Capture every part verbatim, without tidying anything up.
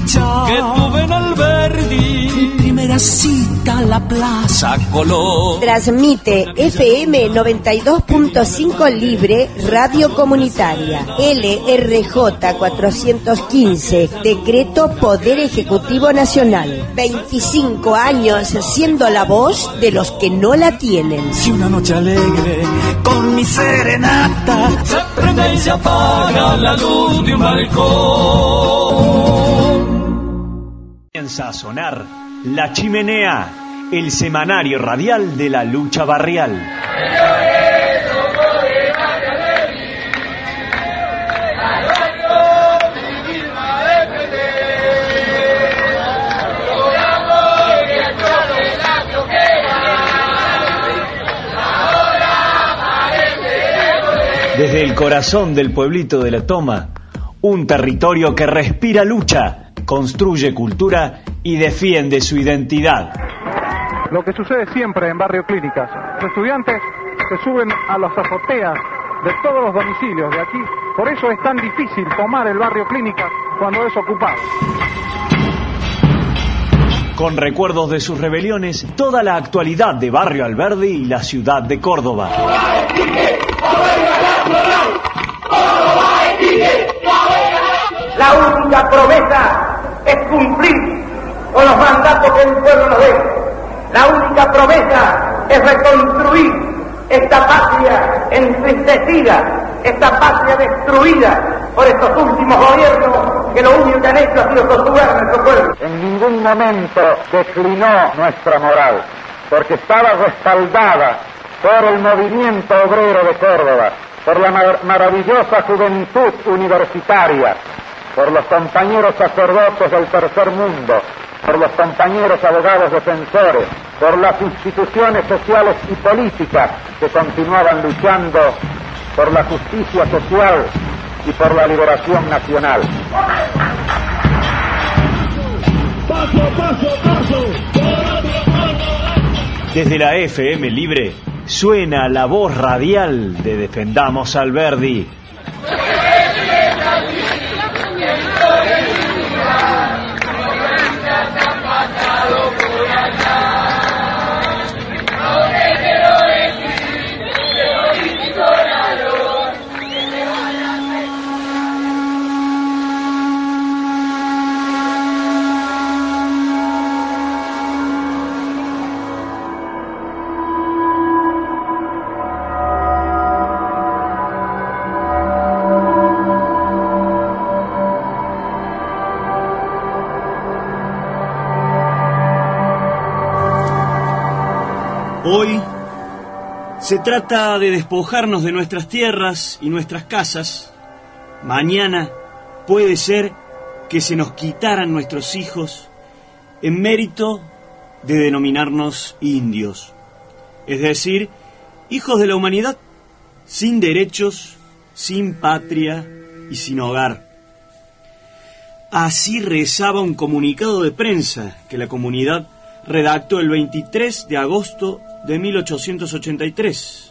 dicha que tuve en Alberdi. Mi primera cita a la Plaza Colón. Transmite F M noventa y dos punto cinco Libre, Radio Comunitaria. L R J cuatrocientos quince, Decreto Poder Ejecutivo Nacional. veinticinco años siendo la voz de los que no la tienen. Si una noche alegre con mi serenata se prende y se apaga la luz de un balcón. Comienza a sonar La Chimenea, el semanario radial de la lucha barrial. Desde el corazón del pueblito de La Toma, un territorio que respira lucha, construye cultura y defiende su identidad. Lo que sucede siempre en Barrio Clínicas, los estudiantes se suben a las azoteas de todos los domicilios de aquí, por eso es tan difícil tomar el Barrio Clínicas cuando es ocupado. Con recuerdos de sus rebeliones, toda la actualidad de Barrio Alberdi y la ciudad de Córdoba. La única promesa es cumplir con los mandatos que el pueblo nos dé. La única promesa es reconstruir esta patria entristecida, esta patria destruida por estos últimos gobiernos que lo único que han hecho ha sido torturar a nuestro pueblo. En ningún momento declinó nuestra moral, porque estaba respaldada por el movimiento obrero de Córdoba, por la mar- maravillosa juventud universitaria, por los compañeros sacerdotes del tercer mundo, por los compañeros abogados defensores, por las instituciones sociales y políticas que continuaban luchando por la justicia social y por la liberación nacional. Paso, paso, paso. Desde la F M Libre suena la voz radial de Defendamos Alberdi. Hoy se trata de despojarnos de nuestras tierras y nuestras casas. Mañana puede ser que se nos quitaran nuestros hijos en mérito de denominarnos indios. Es decir, hijos de la humanidad, sin derechos, sin patria y sin hogar. Así rezaba un comunicado de prensa que la comunidad redactó el veintitrés de agosto de mil ochocientos ochenta y tres.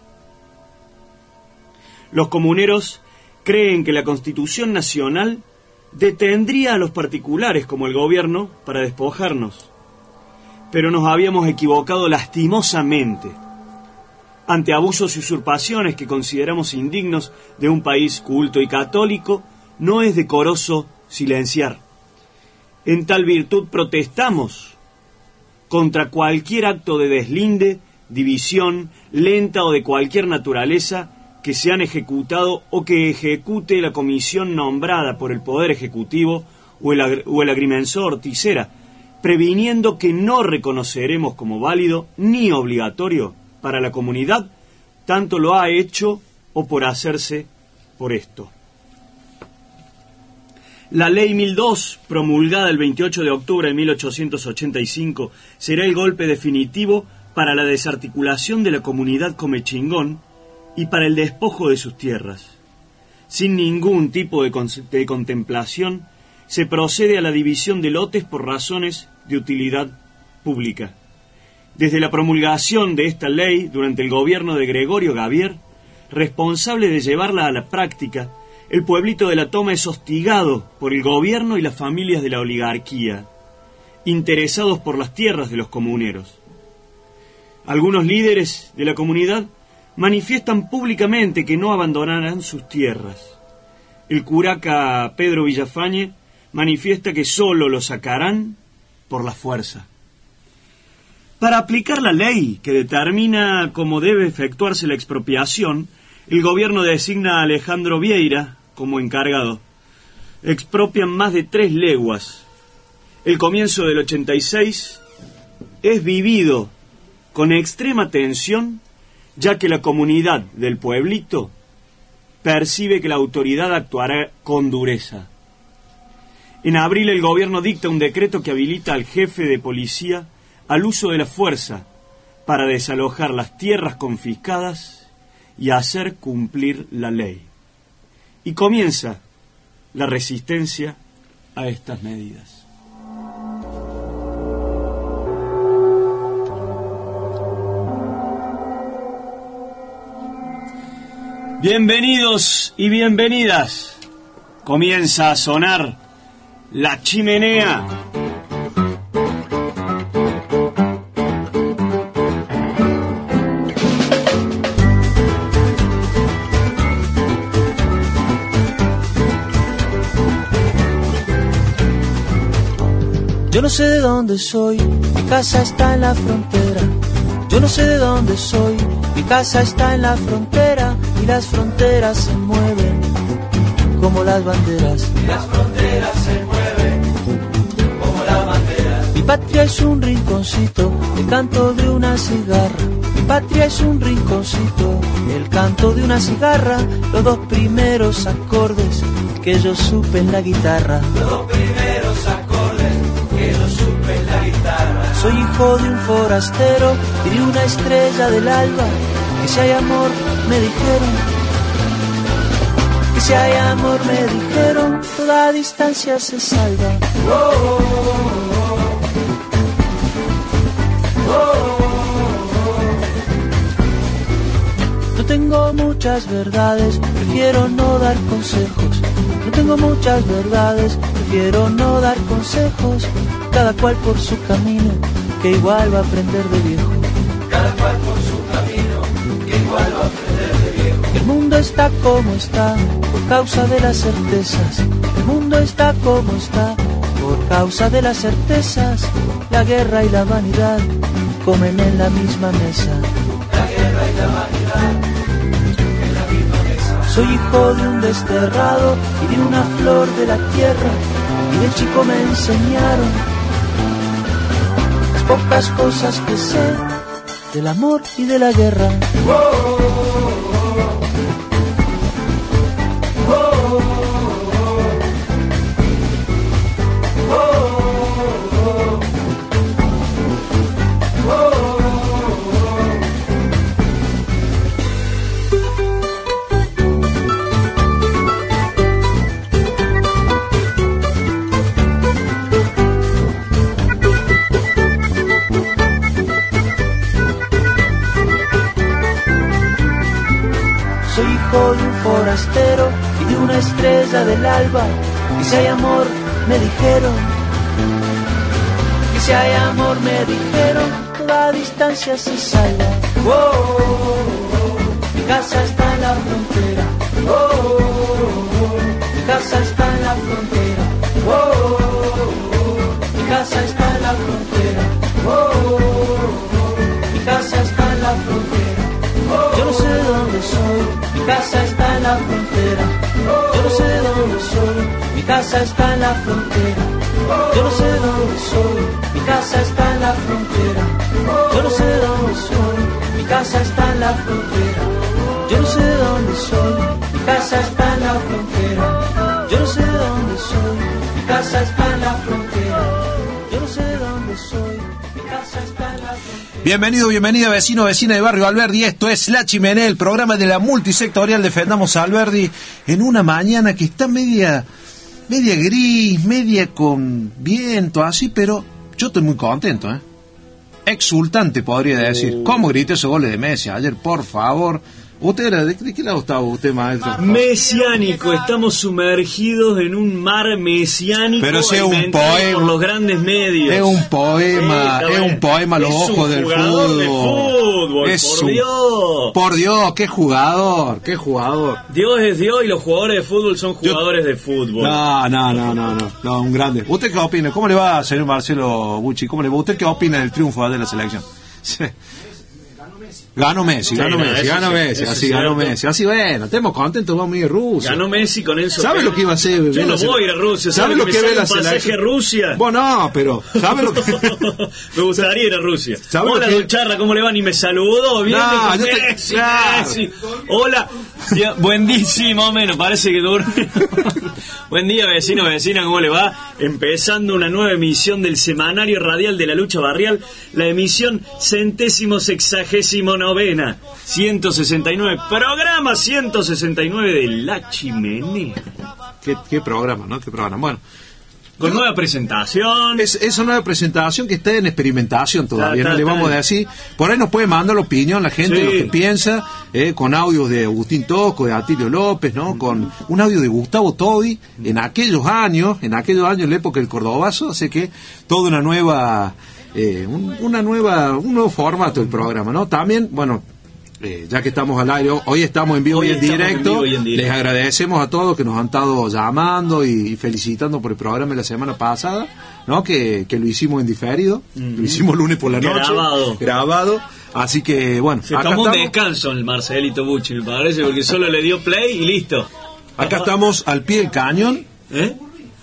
Los comuneros creen que la Constitución Nacional detendría a los particulares como el gobierno para despojarnos. Pero nos habíamos equivocado lastimosamente. Ante abusos y usurpaciones que consideramos indignos de un país culto y católico, no es decoroso silenciar. En tal virtud protestamos contra cualquier acto de deslinde, división, lenta o de cualquier naturaleza que sean ejecutado o que ejecute la comisión nombrada por el Poder Ejecutivo o el, agr- o el agrimensor Ticera, previniendo que no reconoceremos como válido ni obligatorio para la comunidad tanto lo ha hecho o por hacerse por esto. La Ley mil dos, promulgada el veintiocho de octubre de mil ochocientos ochenta y cinco, será el golpe definitivo para la desarticulación de la comunidad comechingón y para el despojo de sus tierras. Sin ningún tipo de, con- de contemplación, se procede a la división de lotes por razones de utilidad pública. Desde la promulgación de esta ley, durante el gobierno de Gregorio Gavier, responsable de llevarla a la práctica, el pueblito de La Toma es hostigado por el gobierno y las familias de la oligarquía, interesados por las tierras de los comuneros. Algunos líderes de la comunidad manifiestan públicamente que no abandonarán sus tierras. El curaca Pedro Villafañe manifiesta que solo lo sacarán por la fuerza. Para aplicar la ley que determina cómo debe efectuarse la expropiación, el gobierno designa a Alejandro Vieira como encargado. Expropian más de tres leguas. El comienzo del ochenta y seis es vivido con extrema tensión, ya que la comunidad del pueblito percibe que la autoridad actuará con dureza. En abril el gobierno dicta un decreto que habilita al jefe de policía al uso de la fuerza para desalojar las tierras confiscadas y hacer cumplir la ley. Y comienza la resistencia a estas medidas. Bienvenidos y bienvenidas. Comienza a sonar La Chimenea. Yo no sé de dónde soy, mi casa está en la frontera. Yo no sé de dónde soy, mi casa está en la frontera. Y las fronteras se mueven como las banderas. Y las fronteras se mueven como las banderas. Mi patria es un rinconcito, el canto de una cigarra. Mi patria es un rinconcito, el canto de una cigarra. Los dos primeros acordes que yo supe en la guitarra. Los dos primeros acordes que yo supe en la guitarra. Soy hijo de un forastero y de una estrella del alba. Que si hay amor, me dijeron. Que si hay amor, me dijeron. Toda distancia se salva. Oh, oh, oh, oh, oh. No tengo muchas verdades, prefiero no dar consejos. No tengo muchas verdades, prefiero no dar consejos. Cada cual por su camino, que igual va a aprender de viejo. Cada cual por su camino, que igual va a aprender de viejo. El mundo está como está, por causa de las certezas. El mundo está como está, por causa de las certezas. La guerra y la vanidad comen en la misma mesa. La guerra y la vanidad en la misma mesa. Soy hijo de un desterrado y de una flor de la tierra. Y de chico me enseñaron las pocas cosas que sé del amor y de la guerra. Oh, oh, oh, oh, oh, oh, oh, oh. Soy hijo de un forastero y de una estrella del alba. Y si hay amor, me dijeron. Y si hay amor, me dijeron. Toda distancia se salva. Oh, oh, oh, oh. Mi casa está en la frontera. Oh, oh, oh, oh. Mi casa está en la frontera. Oh, oh, oh, oh. Mi casa está en la frontera. Oh, oh, oh, oh. Mi casa está en la frontera. Yo no sé de dónde soy, mi casa está en la frontera. Yo no sé de dónde soy, mi casa está en la frontera. Yo no sé de dónde soy, mi casa está en la frontera. Yo no sé de dónde soy, mi casa está en la frontera. Yo no sé de dónde soy, mi casa está en la frontera. Yo no sé de dónde soy, mi casa está en la frontera. Yo no sé de dónde soy, mi casa está en la frontera. Bienvenido, bienvenida vecino, vecina de Barrio Alberdi. Esto es La Chimenea, el programa de la multisectorial Defendamos a Alberdi, en una mañana que está media, media gris, media con viento, así, pero yo estoy muy contento, ¿eh? Exultante, podría decir. ¿Cómo grité esos goles de Messi ayer? Por favor, ¿Usted era de, de qué lado estaba usted, maestro? Mesiánico, estamos sumergidos en un mar mesiánico. Pero si es un inventado poema. por los grandes medios. Es un poema, Sí, es un poema a los es ojos un del jugador fútbol. de fútbol, Es por un- Dios. Por Dios, qué jugador, qué jugador. Dios es Dios y los jugadores de fútbol son jugadores de fútbol. No, no, no, no, no, no, un grande. ¿Usted qué opina? ¿Cómo le va, señor Marcelo Bucci? ¿Cómo le va? ¿Usted qué opina del triunfo de la selección? Sí. Ganó Messi, ganó Sí, no, Messi, eso ganó sí, Messi, eso así es ganó cierto. Messi. Así bueno, estemos contentos, vamos a ir a Rusia. Ganó Messi con Enzo. ¿Sabe Pérez. lo que iba a hacer? Yo Ve no la voy a ir a Rusia. ¿Sabe lo me que ve sale la un pasaje selección? a Rusia? Bueno, no, pero ¿sabe lo que? Me gustaría ir a Rusia. ¿Sabe Hola, lo que- don Charla, ¿cómo le va? Ni me saludó. Bien, No, dijo, yo te- Messi, claro. Messi. Hola. Ya, buen día, sí, más o menos. Parece que durmió. Buen día, vecino, vecina, ¿cómo le va? Empezando una nueva emisión del Semanario Radial de la Lucha Barrial. La emisión centésimo sexagésimo novena. ciento sesenta y nueve. Programa ciento sesenta y nueve de La Chimenea. ¿Qué, qué programa, ¿no? ¿Qué programa? Bueno. Con nueva presentación. Es, es una nueva presentación que está en experimentación todavía, Está, no está, le vamos está. a decir. Por ahí nos puede mandar la opinión la gente, Sí. lo que piensa, eh, con audios de Agustín Tosco, de Atilio López, ¿no? Con un audio de Gustavo Tobi, en aquellos años, en aquellos años, en la época del Cordobazo, así que toda una nueva, eh, un, una nueva, un nuevo formato del programa, ¿no? También, bueno, Eh, ya que estamos al aire, hoy estamos en vivo Hoy y en estamos en directo. vivo y en directo. Les agradecemos a todos que nos han estado llamando y, y felicitando por el programa de la semana pasada, ¿no? Que, que lo hicimos en diferido, Mm. lo hicimos lunes por la noche, Grabado. grabado. Así que bueno, Se acá tomó un estamos, descanso el Marcelito Bucci, me parece, porque solo le dio play y listo. acá estamos al pie del cañón. ¿Eh?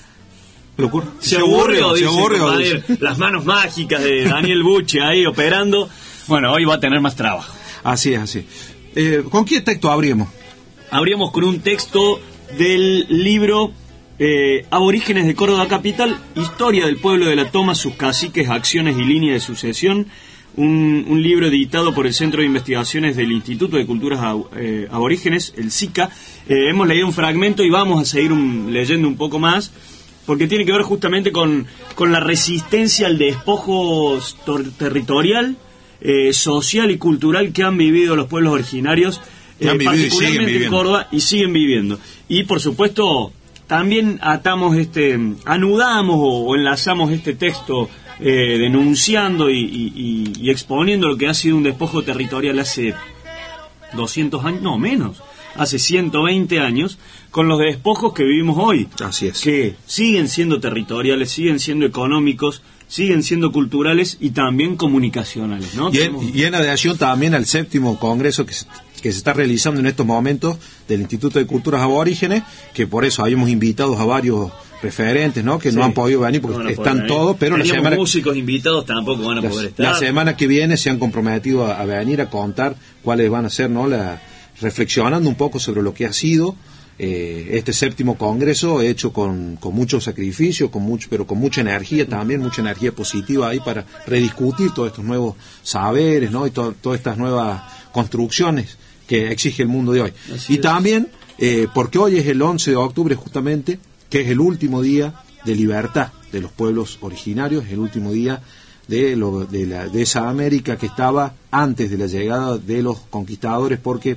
Locura. Se aburrió, se dice, aburrió, compadre. dice. Las manos mágicas de Daniel Bucci ahí operando. Bueno, hoy va a tener más trabajo. Así es, así. Eh, ¿Con qué texto abrimos? Abríamos con un texto del libro eh, Aborígenes de Córdoba Capital, Historia del Pueblo de la Toma, sus caciques, acciones y líneas de sucesión. Un, un libro editado por el Centro de Investigaciones del Instituto de Culturas Ab- eh, Aborígenes, el SICA. Eh, hemos leído un fragmento y vamos a seguir un- leyendo un poco más, porque tiene que ver justamente con, con la resistencia al despojo tor- territorial, eh, social y cultural que han vivido los pueblos originarios, Que han eh, vivido y siguen particularmente en viviendo. Córdoba, y siguen viviendo. Y por supuesto, también atamos este, anudamos o, o enlazamos este texto eh, denunciando y, y- y- y exponiendo lo que ha sido un despojo territorial hace doscientos años, no menos, hace ciento veinte años, con los despojos que vivimos hoy. Así es. Que siguen siendo territoriales, siguen siendo económicos, siguen siendo culturales y también comunicacionales, ¿no? Y en, Tenemos- y en adhesión también al séptimo congreso que se, que se está realizando en estos momentos del Instituto de Culturas Aborígenes, que por eso habíamos invitado a varios referentes, ¿no? Que Sí. no han podido venir porque No van a poder están venir. todos, pero la Teníamos semana, músicos invitados tampoco van a la, poder estar. la semana que viene se han comprometido a, a venir a contar cuáles van a ser, ¿no? La, reflexionando un poco sobre lo que ha sido eh, este séptimo congreso, hecho con, con mucho sacrificio, con mucho, pero con mucha energía también, mucha energía positiva ahí para rediscutir todos estos nuevos saberes, ¿no? Y to- todas estas nuevas construcciones que exige el mundo de hoy. Así y es. también eh, porque hoy es el once de octubre justamente, que es el último día de libertad de los pueblos originarios, el último día de, lo, de, la, de esa América que estaba antes de la llegada de los conquistadores, porque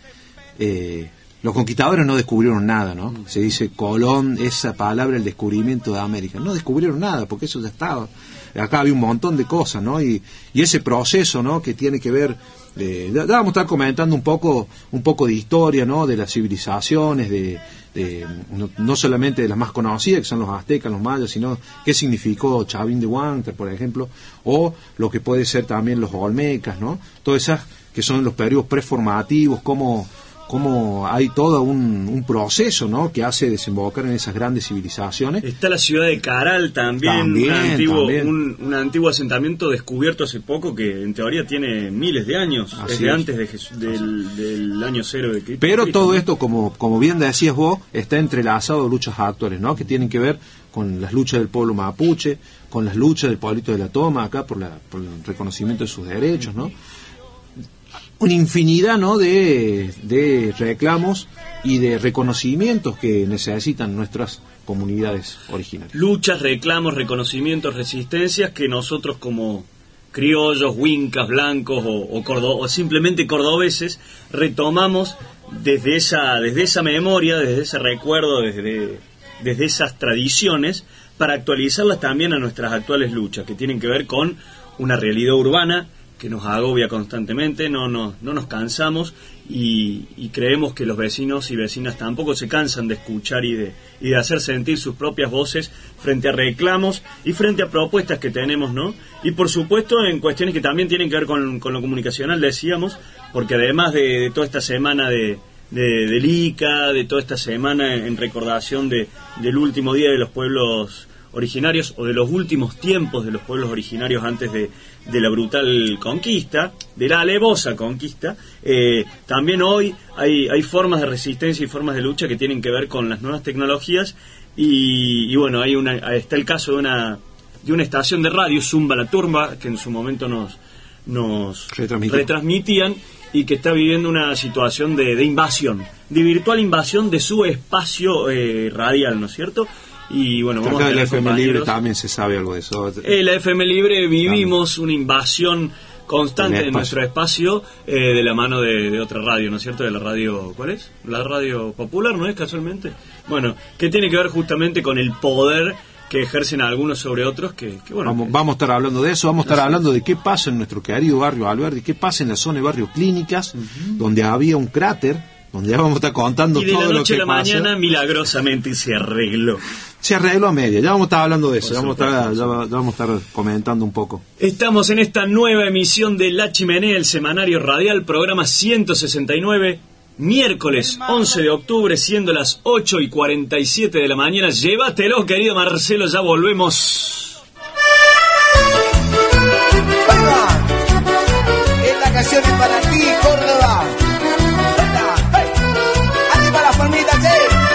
eh, los conquistadores no descubrieron nada, ¿no? Se dice Colón, esa palabra, el descubrimiento de América. No descubrieron nada, porque eso ya estaba. Acá había un montón de cosas, ¿no? Y, y ese proceso, ¿no? Que tiene que ver, eh, ya, ya vamos a estar comentando un poco, un poco de historia, ¿no? De las civilizaciones, de, de no, no solamente de las más conocidas, que son los aztecas, los mayas, sino qué significó Chavín de Huántar, por ejemplo, o lo que puede ser también los olmecas, ¿no? Todas esas que son los periodos preformativos, cómo cómo hay todo un, un proceso, ¿no? Que hace desembocar en esas grandes civilizaciones. Está la ciudad de Caral también, También, un, antiguo, también. Un, un antiguo asentamiento descubierto hace poco que en teoría tiene miles de años, Así desde es. antes de Jesús- del, del año cero de Cristo. Pero todo esto, como, como bien decías vos, está entrelazado a luchas actuales, ¿no? Que tienen que ver con las luchas del pueblo mapuche, con las luchas del pueblito de la Toma, acá por, la, por el reconocimiento de sus derechos, ¿no? Una infinidad, ¿no? de, de reclamos y de reconocimientos que necesitan nuestras comunidades originarias. Luchas, reclamos, reconocimientos, resistencias que nosotros como criollos, huincas, blancos o, o, cordo, o simplemente cordobeses, retomamos desde esa, desde esa memoria, desde ese recuerdo, desde, desde esas tradiciones, para actualizarlas también a nuestras actuales luchas, que tienen que ver con una realidad urbana que nos agobia constantemente, no, no, no nos cansamos y, y creemos que los vecinos y vecinas tampoco se cansan de escuchar y de, y de hacer sentir sus propias voces frente a reclamos y frente a propuestas que tenemos, ¿no? Y por supuesto en cuestiones que también tienen que ver con, con lo comunicacional, decíamos, porque además de, de toda esta semana de, de, del I C A, de toda esta semana en, en recordación de, del último día de los pueblos originarios o de los últimos tiempos de los pueblos originarios antes de, de la brutal conquista, de la alevosa conquista, eh, también hoy hay, hay formas de resistencia y formas de lucha que tienen que ver con las nuevas tecnologías y, y bueno, hay una, está el caso de una, de una estación de radio, Zumba la Turba, que en su momento nos, nos retransmitían y que está viviendo una situación de, de invasión, de virtual invasión de su espacio eh, radial, ¿no es cierto? Y bueno, vamos acá a en la F M Libre también se sabe algo de eso. En la F M Libre vivimos también una invasión constante de nuestro espacio eh, de la mano de, de otra radio, ¿no es cierto? De la radio, ¿cuál es? La radio popular, ¿no es casualmente? Bueno, que tiene que ver justamente con el poder que ejercen algunos sobre otros, que, que bueno... Vamos, que, vamos a estar hablando de eso, vamos a estar hablando de qué pasa en nuestro querido barrio Alberdi, qué pasa en la zona de Barrio Clínicas, uh-huh. donde había un cráter, donde ya vamos a estar contando todo lo que pasa. Y de la noche a la mañana, milagrosamente se arregló. Se arregló a media, ya vamos a estar hablando de eso, ya vamos, a estar, ya, ya vamos a estar comentando un poco. Estamos en esta nueva emisión de La Chimenea, el semanario radial, programa ciento sesenta y nueve, miércoles once de octubre, siendo las ocho y cuarenta y siete de la mañana. Llévatelo, querido Marcelo, ya volvemos. Esta canción es para ti, Córdoba. Ande para la palmita, che.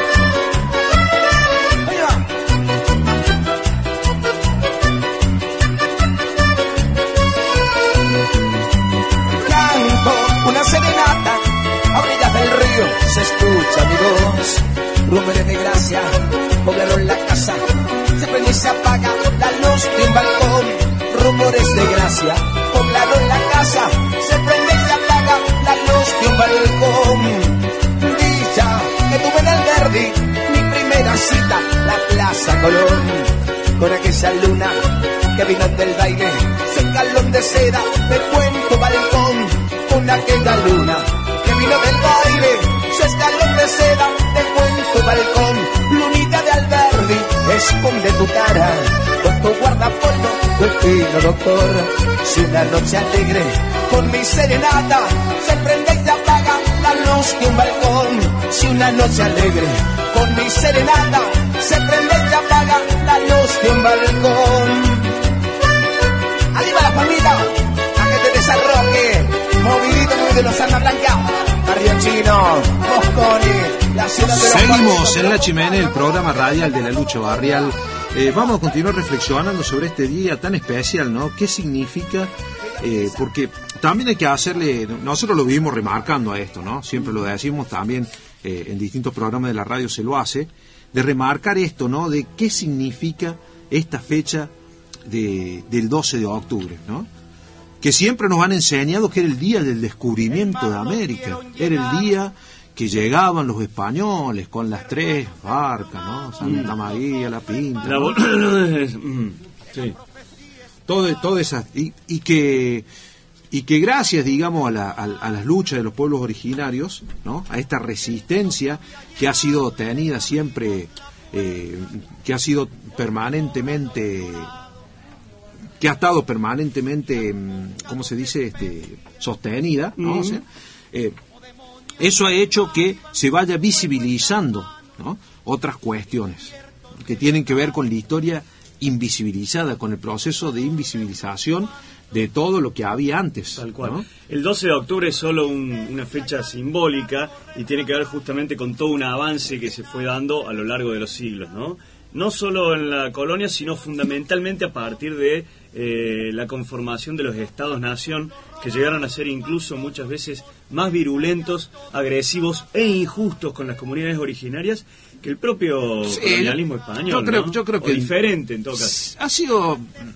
Una serenata a orillas del río se escucha mi voz. Rumores de gracia poblaron la casa, se prende y se apaga la luz de un balcón. Rumores de gracia poblaron la casa, se prende y se apaga la luz de un balcón. Dicha que tuve en Alberdi mi primera cita, la Plaza Colón, con aquella luna que vino del baile, su escalón de seda de cuento balcón. Con aquella luna que vino del baile, su escalón de seda de cuento balcón. Lunita de Alberdi, esconde tu cara con tu guardapolvo, tu fino doctor. Si una noche alegre con mi serenata se prende y se apaga la luz de un balcón. Si una noche alegre con mi serenata se prende y se apaga la luz de un balcón. Arriba la familia, a que te desarroque. Movidito muy de los Alma Blanca, Barrio Chino, Mosconi, la ciudad de los... Seguimos en La Chimenea, el programa radial de la lucha barrial. Eh, vamos a continuar reflexionando sobre este día tan especial, ¿no? ¿Qué significa? Eh, porque también hay que hacerle... Nosotros lo vivimos remarcando a esto, ¿no? Siempre lo decimos también, eh, en distintos programas de la radio se lo hace, de remarcar esto, ¿no? De qué significa esta fecha de, del doce de octubre, ¿no? Que siempre nos han enseñado que era el día del descubrimiento de América, era el día que llegaban los españoles con las tres barcas, ¿no? Santa María, La Pinta, ¿no? La... sí. todo, todo esa, y, y que y que gracias, digamos, a, la, a, a las luchas de los pueblos originarios, ¿no? A esta resistencia que ha sido tenida siempre, eh, que ha sido permanentemente... que ha estado permanentemente, ¿cómo se dice?, este, sostenida, ¿no? Mm. O sea, eh, eso ha hecho que se vaya visibilizando, ¿no? Otras cuestiones que tienen que ver con la historia invisibilizada, con el proceso de invisibilización de todo lo que había antes. Tal cual. ¿No? El doce de octubre es solo un, una fecha simbólica y tiene que ver justamente con todo un avance que se fue dando a lo largo de los siglos, ¿no? No solo en la colonia, sino fundamentalmente a partir de eh, la conformación de los estados-nación, que llegaron a ser incluso muchas veces más virulentos, agresivos e injustos con las comunidades originarias que el propio sí, colonialismo español, yo creo, ¿no? yo creo que o diferente en todo caso. Ha sido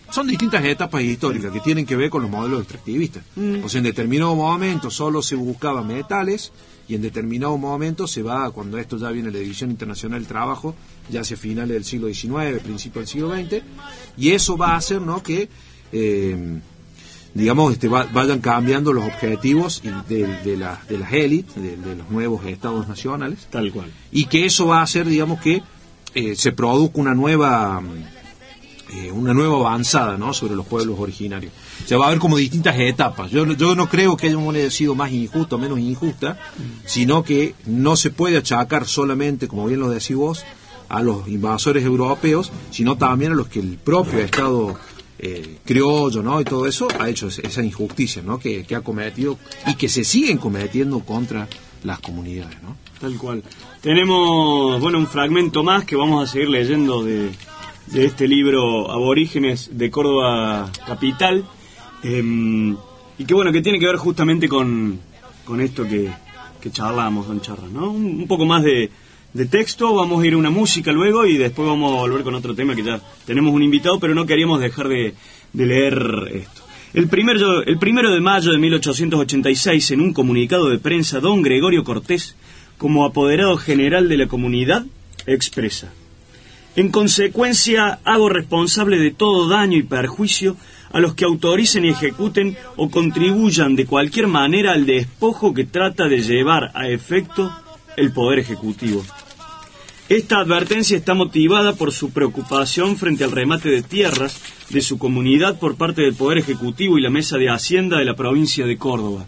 son distintas etapas históricas que tienen que ver con los modelos extractivistas. Mm. O sea, en determinado momento solo se buscaba metales y en determinado momento se va, cuando esto ya viene la División Internacional del Trabajo, ya hacia finales del siglo diecinueve, principios del siglo veinte, y eso va a hacer, ¿no?, que eh, digamos, este, va, vayan cambiando los objetivos de, de, la, de las élites, de, de los nuevos estados nacionales. Tal cual. Y que eso va a hacer, digamos, que eh, se produzca una nueva eh, una nueva avanzada, ¿no?, sobre los pueblos originarios. O sea, va a haber como distintas etapas. Yo, yo no creo que haya una sido más injusta o menos injusta, mm. sino que no se puede achacar solamente, como bien lo decís vos, a los invasores europeos, sino también a los que el propio Estado Eh, criollo, ¿no?, y todo eso ha hecho esa injusticia, ¿no?, que, que ha cometido y que se siguen cometiendo contra las comunidades, ¿no? Tal cual. Tenemos, bueno, un fragmento más que vamos a seguir leyendo de, de este libro Aborígenes de Córdoba Capital, eh, y que bueno, que tiene que ver justamente con, con esto que, que charlamos, don Charra, ¿no? Un, un poco más de de texto, vamos a ir a una música luego y después vamos a volver con otro tema que ya tenemos un invitado, pero no queríamos dejar de, de leer esto. El, primer, el primero de mayo de mil ochocientos ochenta y seis, en un comunicado de prensa, don Gregorio Cortés, como apoderado general de la comunidad, expresa: en consecuencia, hago responsable de todo daño y perjuicio a los que autoricen y ejecuten o contribuyan de cualquier manera al despojo que trata de llevar a efecto el Poder Ejecutivo. Esta advertencia está motivada por su preocupación frente al remate de tierras de su comunidad por parte del Poder Ejecutivo y la Mesa de Hacienda de la provincia de Córdoba.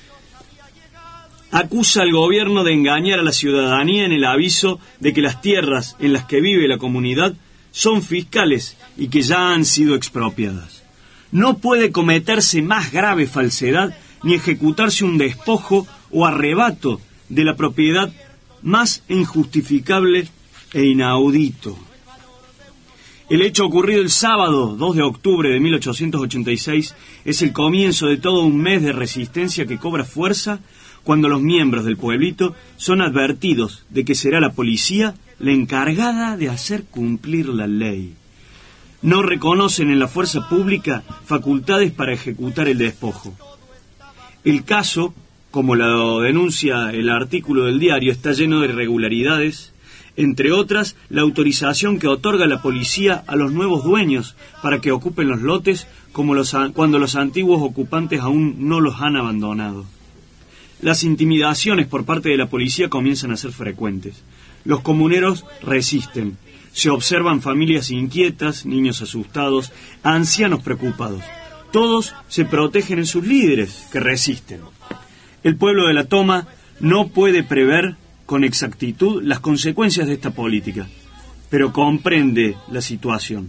Acusa al gobierno de engañar a la ciudadanía en el aviso de que las tierras en las que vive la comunidad son fiscales y que ya han sido expropiadas. No puede cometerse más grave falsedad ni ejecutarse un despojo o arrebato de la propiedad más injustificable e inaudito. El hecho ocurrido el sábado dos de octubre de mil ochocientos ochenta y seis es el comienzo de todo un mes de resistencia que cobra fuerza cuando los miembros del pueblito son advertidos de que será la policía la encargada de hacer cumplir la ley. No reconocen en la fuerza pública facultades para ejecutar el despojo. El caso, como lo denuncia el artículo del diario, está lleno de irregularidades, entre otras, la autorización que otorga la policía a los nuevos dueños para que ocupen los lotes como los, cuando los antiguos ocupantes aún no los han abandonado. Las intimidaciones por parte de la policía comienzan a ser frecuentes. Los comuneros resisten. Se observan familias inquietas, niños asustados, ancianos preocupados. Todos se protegen en sus líderes, que resisten. El pueblo de La Toma no puede prever con exactitud las consecuencias de esta política, pero comprende la situación.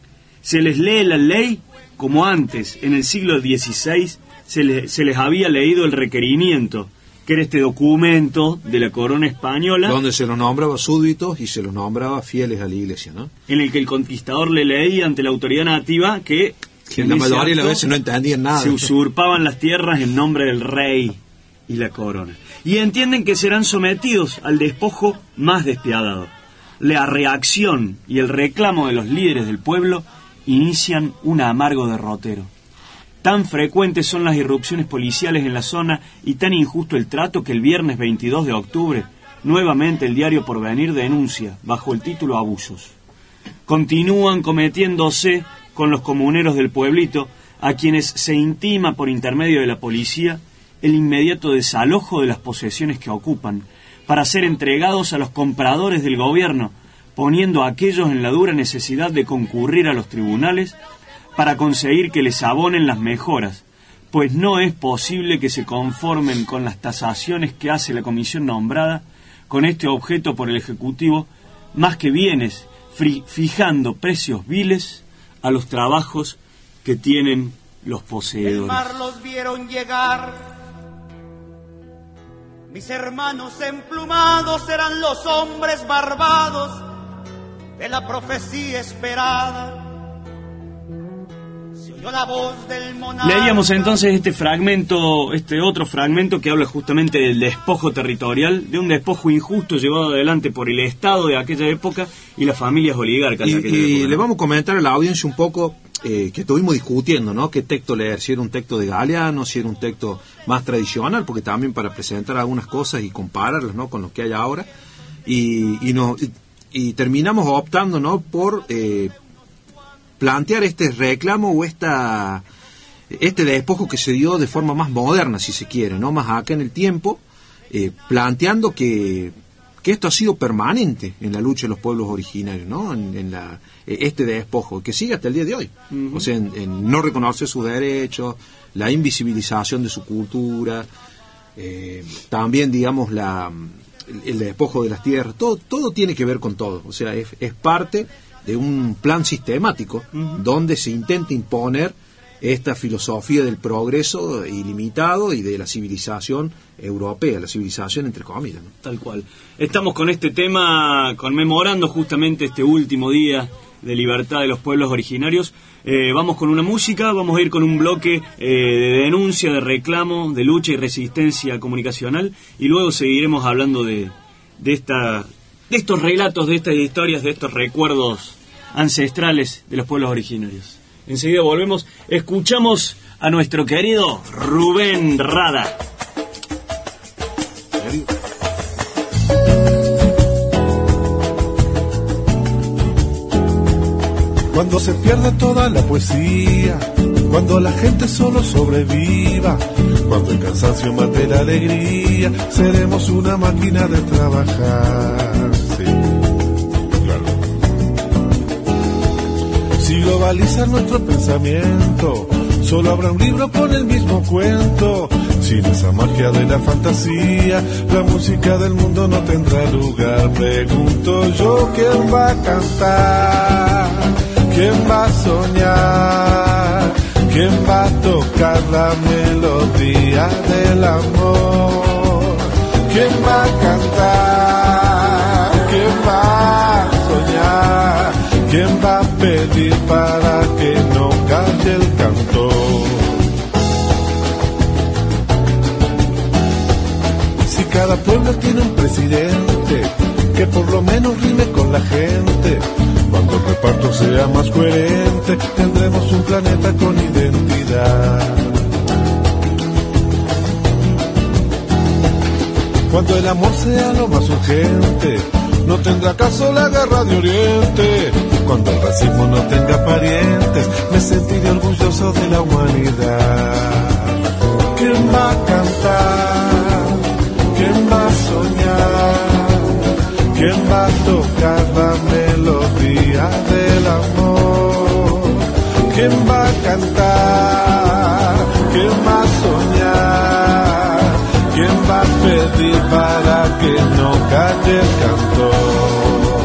Se les lee la ley como antes, en el siglo dieciséis, se, le, se les había leído el requerimiento, que era este documento de la corona española, donde se los nombraba súbditos y se los nombraba fieles a la iglesia, ¿no? En el que el conquistador le leía ante la autoridad nativa que, que en la mayoría de las veces no entendían nada. Se usurpaban las tierras en nombre del rey y la corona, y entienden que serán sometidos al despojo más despiadado. La reacción y el reclamo de los líderes del pueblo inician un amargo derrotero. Tan frecuentes son las irrupciones policiales en la zona y tan injusto el trato que el viernes veintidós de octubre, nuevamente el diario Porvenir denuncia, bajo el título Abusos. Continúan cometiéndose con los comuneros del pueblito, a quienes se intima por intermedio de la policía el inmediato desalojo de las posesiones que ocupan, para ser entregados a los compradores del gobierno, poniendo a aquellos en la dura necesidad de concurrir a los tribunales para conseguir que les abonen las mejoras, pues no es posible que se conformen con las tasaciones que hace la comisión nombrada con este objeto por el Ejecutivo, más que bienes, fijando precios viles a los trabajos que tienen los poseedores. El mar los vieron llegar, mis hermanos emplumados eran los hombres barbados de la profecía esperada. Se oyó la voz del monarca. Leíamos entonces este fragmento, este otro fragmento que habla justamente del despojo territorial, de un despojo injusto llevado adelante por el Estado de aquella época y las familias oligarcas y, de aquella y época. Le vamos a comentar a la audiencia un poco eh, que estuvimos discutiendo, ¿no? Qué texto leer, si era un texto de Galeano, si era un texto más tradicional, porque también para presentar algunas cosas y compararlas, ¿no? Con lo que hay ahora, y, y, no, y, y terminamos optando, ¿no? Por eh, plantear este reclamo o esta este despojo que se dio de forma más moderna, si se quiere, ¿no? Más acá en el tiempo, eh, planteando que, que esto ha sido permanente en la lucha de los pueblos originarios, ¿no? En, en la, este despojo, que sigue hasta el día de hoy. Uh-huh. O sea, en, en no reconocer sus derechos, la invisibilización de su cultura, eh, también, digamos, la el, el despojo de las tierras, todo, todo tiene que ver con todo. O sea, es, es parte de un plan sistemático, uh-huh, donde se intenta imponer esta filosofía del progreso ilimitado y de la civilización europea, la civilización entre comillas, ¿no? Tal cual. Estamos con este tema conmemorando justamente este último día de libertad de los pueblos originarios. Eh, vamos con una música, vamos a ir con un bloque eh, de denuncia, de reclamo, de lucha y resistencia comunicacional, y luego seguiremos hablando de, de, esta, de estos relatos, de estas historias, de estos recuerdos ancestrales de los pueblos originarios. Enseguida volvemos, escuchamos a nuestro querido Rubén Rada. Cuando se pierde toda la poesía, cuando la gente solo sobreviva, cuando el cansancio mate la alegría, seremos una máquina de trabajar. Sí, claro. Si globalizan nuestro pensamiento, solo habrá un libro con el mismo cuento. Sin esa magia de la fantasía, la música del mundo no tendrá lugar. Pregunto yo, ¿quién va a cantar? ¿Quién va a soñar? ¿Quién va a tocar la melodía del amor? ¿Quién va a cantar? ¿Quién va a soñar? ¿Quién va a pedir para que no calle el cantor? Si cada pueblo tiene un presidente que por lo menos rime con la gente, cuando el reparto sea más coherente, tendremos un planeta con identidad. Cuando el amor sea lo más urgente, no tendrá caso la guerra de Oriente. Cuando el racismo no tenga parientes, me sentiré orgulloso de la humanidad. ¿Quién va a cantar? ¿Quién va a soñar? ¿Quién va a tocar la melodía del amor? ¿Quién va a cantar? ¿Quién va a soñar? ¿Quién va a pedir para que no calle el cantor?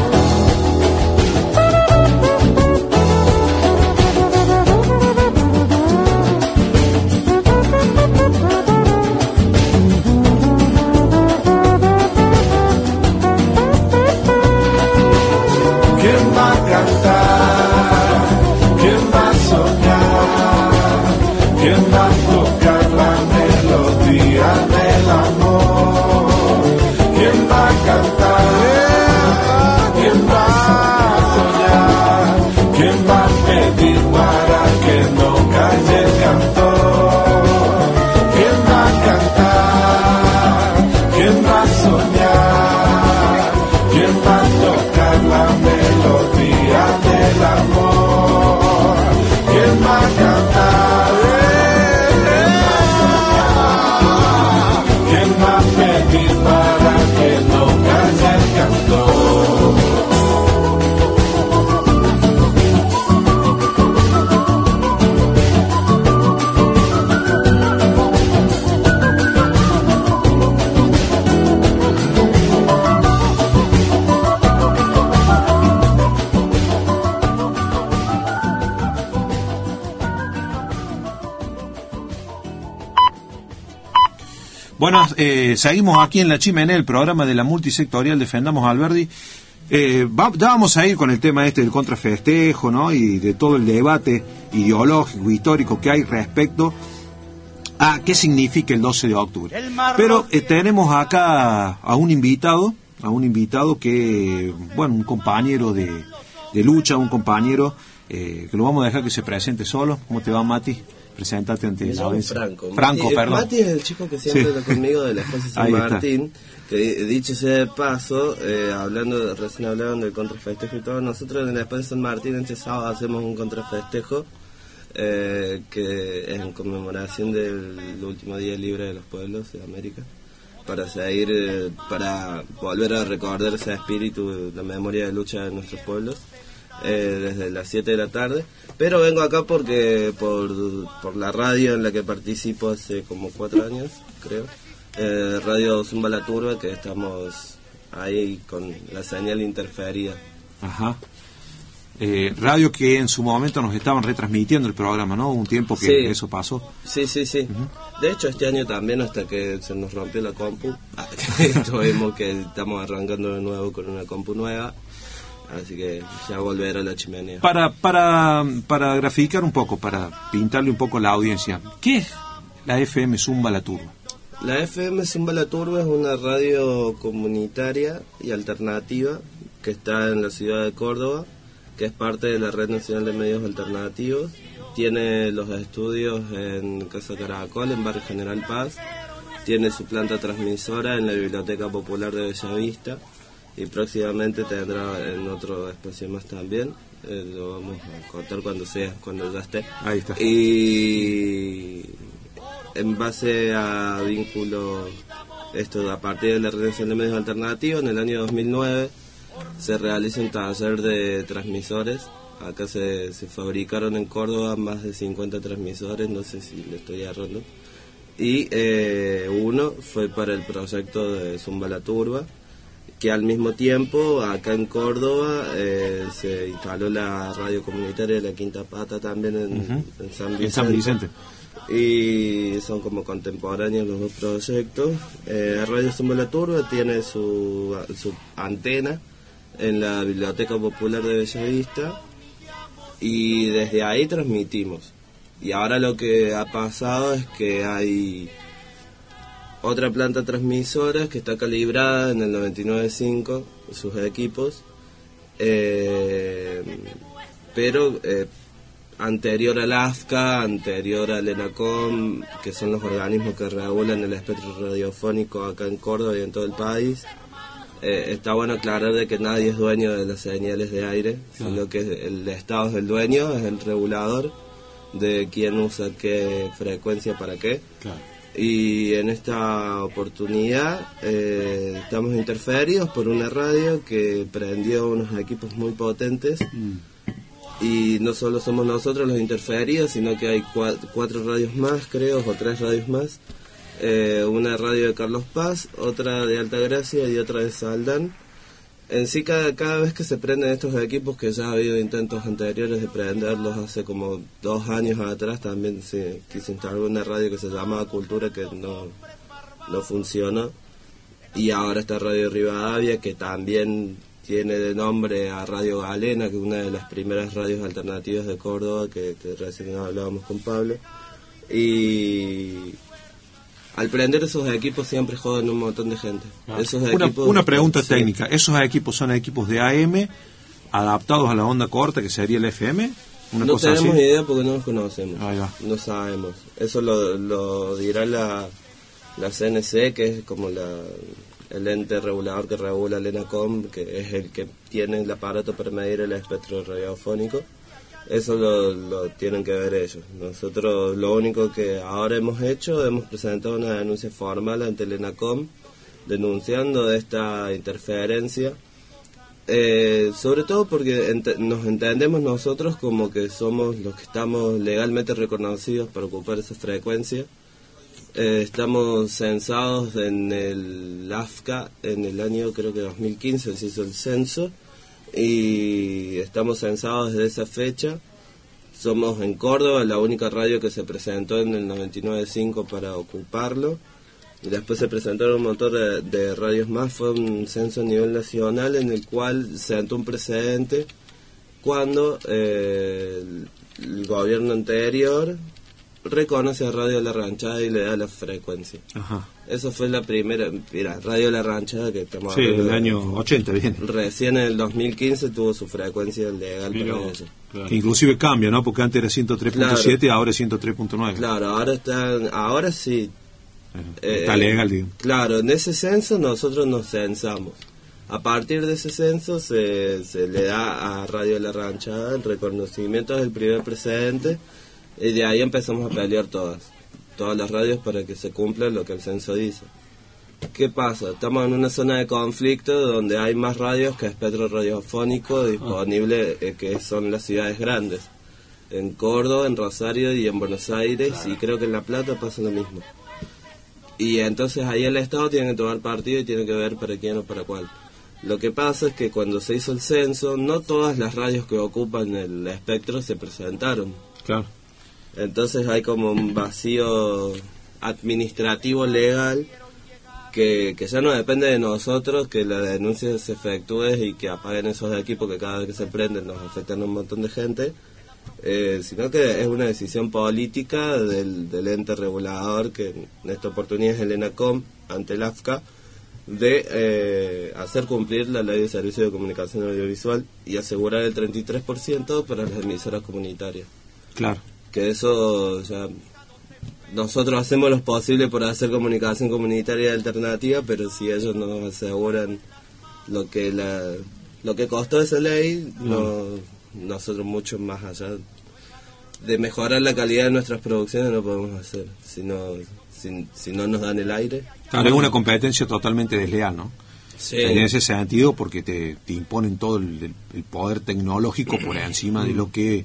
Bueno, eh, seguimos aquí en La Chimenea, el programa de la multisectorial Defendamos a Alberdi. Eh, va, ya vamos a ir con el tema este del contrafestejo, ¿no? Y de todo el debate ideológico, histórico que hay respecto a qué significa el doce de octubre. Pero eh, tenemos acá a un invitado, a un invitado que, bueno, un compañero de, de lucha, un compañero eh, que lo vamos a dejar que se presente solo. ¿Cómo te va, Mati? Preséntate ante la audiencia. Franco. Franco, Mati, perdón. Mati es el chico que siempre Sí. está conmigo de la Espacio San Ahí está. Martín, que dicho sea de paso, eh, hablando, recién hablaron del contrafestejo y todo, nosotros en la Espacio San Martín este sábado hacemos un contrafestejo eh, que es en conmemoración del último día libre de los pueblos de América, para seguir, eh, para volver a recordar ese espíritu, la memoria de lucha de nuestros pueblos. Eh, desde las siete de la tarde, pero vengo acá porque por, por la radio en la que participo hace como cuatro años, creo, eh, Radio Zumba La Turba, que estamos ahí con la señal interferida. Ajá. Eh, radio que en su momento nos estaban retransmitiendo el programa, ¿no? Un tiempo que Sí. eso pasó. Sí, sí, sí. Uh-huh. De hecho, este año también, hasta que se nos rompió la compu, tuvimos que estamos arrancando de nuevo con una compu nueva. Así que ya volverá a la chimenea. Para, para, para graficar un poco, para pintarle un poco a la audiencia, ¿qué es la F M Zumba La Turba? La F M Zumba La Turba es una radio comunitaria y alternativa que está en la ciudad de Córdoba, que es parte de la Red Nacional de Medios Alternativos. Tiene los estudios en Casa Caracol, en Barrio General Paz. Tiene su planta transmisora en la Biblioteca Popular de Bellavista. Y próximamente tendrá en otro espacio más también, eh, lo vamos a contar cuando sea, cuando ya esté. Ahí está. Y en base a vínculo, esto a partir de la Red Nacional de Medios Alternativos, en el año dos mil nueve se realiza un taller de transmisores. Acá se, se fabricaron en Córdoba más de cincuenta transmisores, no sé si le estoy errando. Y eh, uno fue para el proyecto de Zumba La Turba, que al mismo tiempo acá en Córdoba eh, se instaló la radio comunitaria de la Quinta Pata también en, Uh-huh. en San Vicente. En San Vicente. Y son como contemporáneos los dos proyectos. Eh, Radio Zumba La Turba tiene su, su antena en la Biblioteca Popular de Bellavista y desde ahí transmitimos. Y ahora lo que ha pasado es que hay otra planta transmisora que está calibrada en el noventa y nueve punto cinco, sus equipos, eh, pero eh, anterior al A F C A, anterior al ENACOM, que son los organismos que regulan el espectro radiofónico acá en Córdoba y en todo el país. Eh, está bueno aclarar de que nadie es dueño de las señales de aire, Claro. sino que el Estado es el dueño, es el regulador de quién usa qué frecuencia para qué. Claro. Y en esta oportunidad eh, estamos interferidos por una radio que prendió unos equipos muy potentes. Mm. Y no solo somos nosotros los interferidos, sino que hay cua- cuatro radios más, creo, o tres radios más. Eh, una radio de Carlos Paz, otra de Altagracia y otra de Saldán. En sí, cada, cada vez que se prenden estos equipos, que ya ha habido intentos anteriores de prenderlos hace como dos años atrás, también se quiso instalar una radio que se llamaba Cultura, que no, no funcionó. Y ahora está Radio Rivadavia, que también tiene de nombre a Radio Galena, que es una de las primeras radios alternativas de Córdoba, que, que recién hablábamos con Pablo. Y al prender esos equipos siempre joden un montón de gente. Ah. Esos Una, equipos, una pregunta sí. técnica. ¿Esos equipos son equipos de A M adaptados a la onda corta, que sería el F M? Una No cosa tenemos así. idea porque no los conocemos. Ahí va. No sabemos. Eso lo, lo dirá la, la C N C, que es como la, el ente regulador que regula el ENACOM, que es el que tiene el aparato para medir el espectro radiofónico. Eso lo, lo tienen que ver ellos. Nosotros lo único que ahora hemos hecho, hemos presentado una denuncia formal ante el ENACOM denunciando esta interferencia, eh, sobre todo porque ent- nos entendemos nosotros como que somos los que estamos legalmente reconocidos para ocupar esa frecuencia. Eh, estamos censados en el A F C A en el año, creo que dos mil quince se hizo el censo, y estamos censados desde esa fecha. Somos en Córdoba la única radio que se presentó en el noventa y nueve punto cinco para ocuparlo, y después se presentaron un montón de, de radios más. Fue un censo a nivel nacional en el cual se sentó un precedente cuando eh, el, el gobierno anterior reconoce a Radio La Ranchada y le da la frecuencia. Ajá. Eso fue la primera, mira, Radio La Ranchada que estamos Sí, hablando el de- año ochenta, bien. Recién en el dos mil quince tuvo su frecuencia legal Mira para vos, ella. Que inclusive cambia, ¿no? Porque antes era ciento tres punto siete, Claro. ahora es ciento tres punto nueve. Claro, ahora está, ahora sí. Está Eh, legal, digo. Claro, en ese censo nosotros nos censamos. A partir de ese censo se, se le da a Radio La Ranchada el reconocimiento del primer precedente y de ahí empezamos a pelear todas, todas las radios para que se cumpla lo que el censo dice. ¿Qué pasa? Estamos en una zona de conflicto donde hay más radios que espectro radiofónico disponible, eh, que son las ciudades grandes. En Córdoba, en Rosario y en Buenos Aires, y creo que en La Plata pasa lo mismo. Y entonces ahí el Estado tiene que tomar partido y tiene que ver para quién o para cuál. Lo que pasa es que cuando se hizo el censo, no todas las radios que ocupan el espectro se presentaron. Claro. Entonces hay como un vacío administrativo legal que, que ya no depende de nosotros que la denuncia se efectúe y que apaguen esos equipos que cada vez que se prenden nos afectan a un montón de gente, eh, sino que es una decisión política del, del ente regulador, que en esta oportunidad es el ENACOM, ante el A F C A, de eh, hacer cumplir la ley de servicio de comunicación audiovisual y asegurar el treinta y tres por ciento para las emisoras comunitarias. Claro. Que eso, o sea, nosotros hacemos lo posible por hacer comunicación comunitaria alternativa, pero si ellos nos aseguran lo que la lo que costó esa ley, no, nosotros mucho más allá de mejorar la calidad de nuestras producciones no podemos hacer, si no, si, si no nos dan el aire. Claro, es una competencia totalmente desleal, ¿no? Sí. En ese sentido, porque te, te imponen todo el, el poder tecnológico por encima de lo que,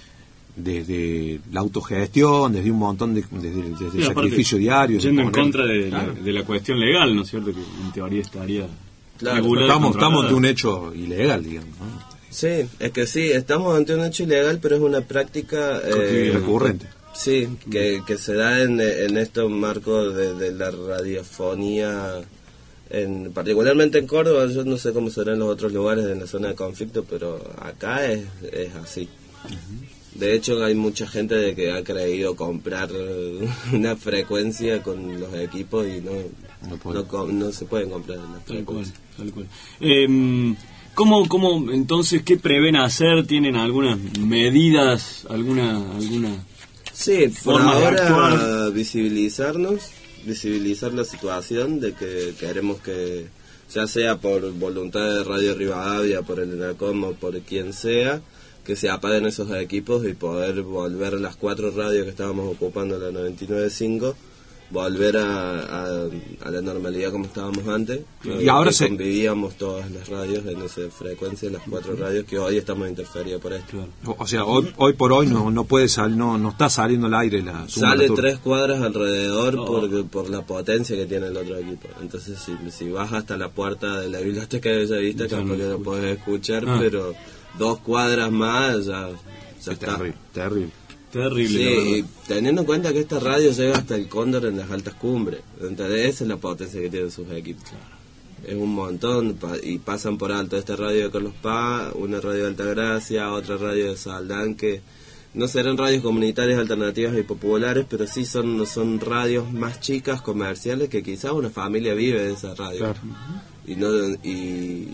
desde la autogestión, desde un montón de, desde, desde el Sí, aparte, sacrificio diario. Yendo en poner- contra de, Claro. la, de la cuestión legal, ¿no es cierto? Que en teoría estaría Claro, regulada y Estamos, controlada. estamos de un hecho ilegal, digamos, ¿no? Sí, es que sí, estamos ante un hecho ilegal, pero es una práctica eh, recurrente. Sí, que, que se da en, en estos marcos de, de la radiofonía, en, particularmente en Córdoba. Yo no sé cómo será en los otros lugares de la zona de conflicto, pero acá es, es así. De hecho, hay mucha gente de que ha creído comprar una frecuencia con los equipos y no, no, no, co- no se pueden comprar las Tal cual, frecuencias. tal cual. Eh, ¿cómo, ¿Cómo entonces qué prevén hacer? ¿Tienen algunas medidas, alguna alguna Sí, por forma de ahora actuar? visibilizarnos, visibilizar la situación de que queremos que, ya sea por voluntad de Radio Rivadavia, por el ENACOM o por quien sea, que se apaguen esos equipos y poder volver a las cuatro radios que estábamos ocupando, la noventa y nueve punto cinco, volver a, a, a la normalidad como estábamos antes. Y eh, ahora que se- convivíamos todas las radios en esa frecuencia, las cuatro radios que hoy estamos interferidas por esto. O, o sea, hoy, hoy por hoy no no puede sal, no no está saliendo al aire la suma Sale de turno. tres cuadras alrededor Oh. por, por la potencia que tiene el otro equipo. Entonces, si, si vas hasta la puerta de la biblioteca de Bellavista, Ya tampoco no lo puedes escuchar, Ah. pero dos cuadras más ya, ya está. Terrible, terrible. Terrible, Sí, la verdad. y teniendo en cuenta que esta radio llega hasta el Cóndor en las altas cumbres. Entonces, esa es la potencia que tienen sus equipos. Es un montón, pa- y pasan por alto esta radio de Carlos Paz, una radio de Altagracia, otra radio de Saldán, que no serán radios comunitarias alternativas y populares, pero sí son, son radios más chicas, comerciales, que quizás una familia vive de esa radio. Claro. Y no y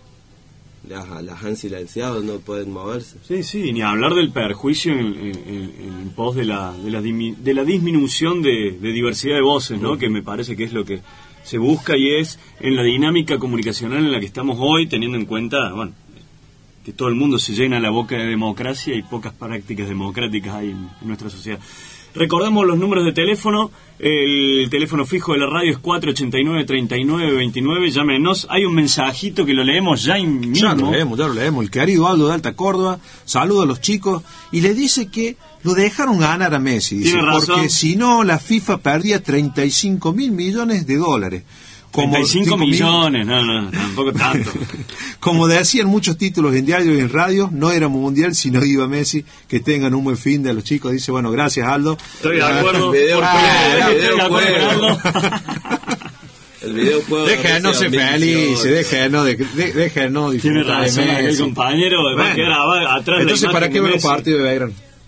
las, las han silenciado, no pueden moverse. Sí, sí, ni hablar del perjuicio en, en- en- en pos de la, de la, dimi- de la disminución de, de diversidad de voces, ¿no? Que me parece que es lo que se busca y es en la dinámica comunicacional en la que estamos hoy, teniendo en cuenta, bueno, que todo el mundo se llena la boca de democracia y pocas prácticas democráticas hay en, en nuestra sociedad. Recordamos los números de teléfono. El teléfono fijo de la radio es cuatro ochenta y nueve, treinta y nueve, veintinueve. Llámenos. Hay un mensajito que lo leemos ya mismo. Ya lo leemos, ya lo leemos. El querido Aldo de Alta Córdoba saluda a los chicos y le dice que lo dejaron ganar a Messi. Dice, Tiene razón. porque si no, la FIFA perdía treinta y cinco mil millones de dólares. Como treinta y cinco cinco mil- millones, no, no, tampoco tanto. Como decían muchos títulos en diario y en radio, no era mundial si no iba Messi. Que tengan un buen fin de los chicos. Dice, bueno, gracias Aldo. Estoy de acuerdo. El videojuego, Ah, el estoy de acuerdo videojuego. con Aldo. El videojuego de Déjenos ser Rusia dos mil felices, dieciocho. déjenos de, de, déjenos Tiene disfrutar de razón aquel Messi. compañero, va a Bueno, quedar aba- atrás de la entonces, imagen ¿para de qué ver los Messi. partidos de Belgrano?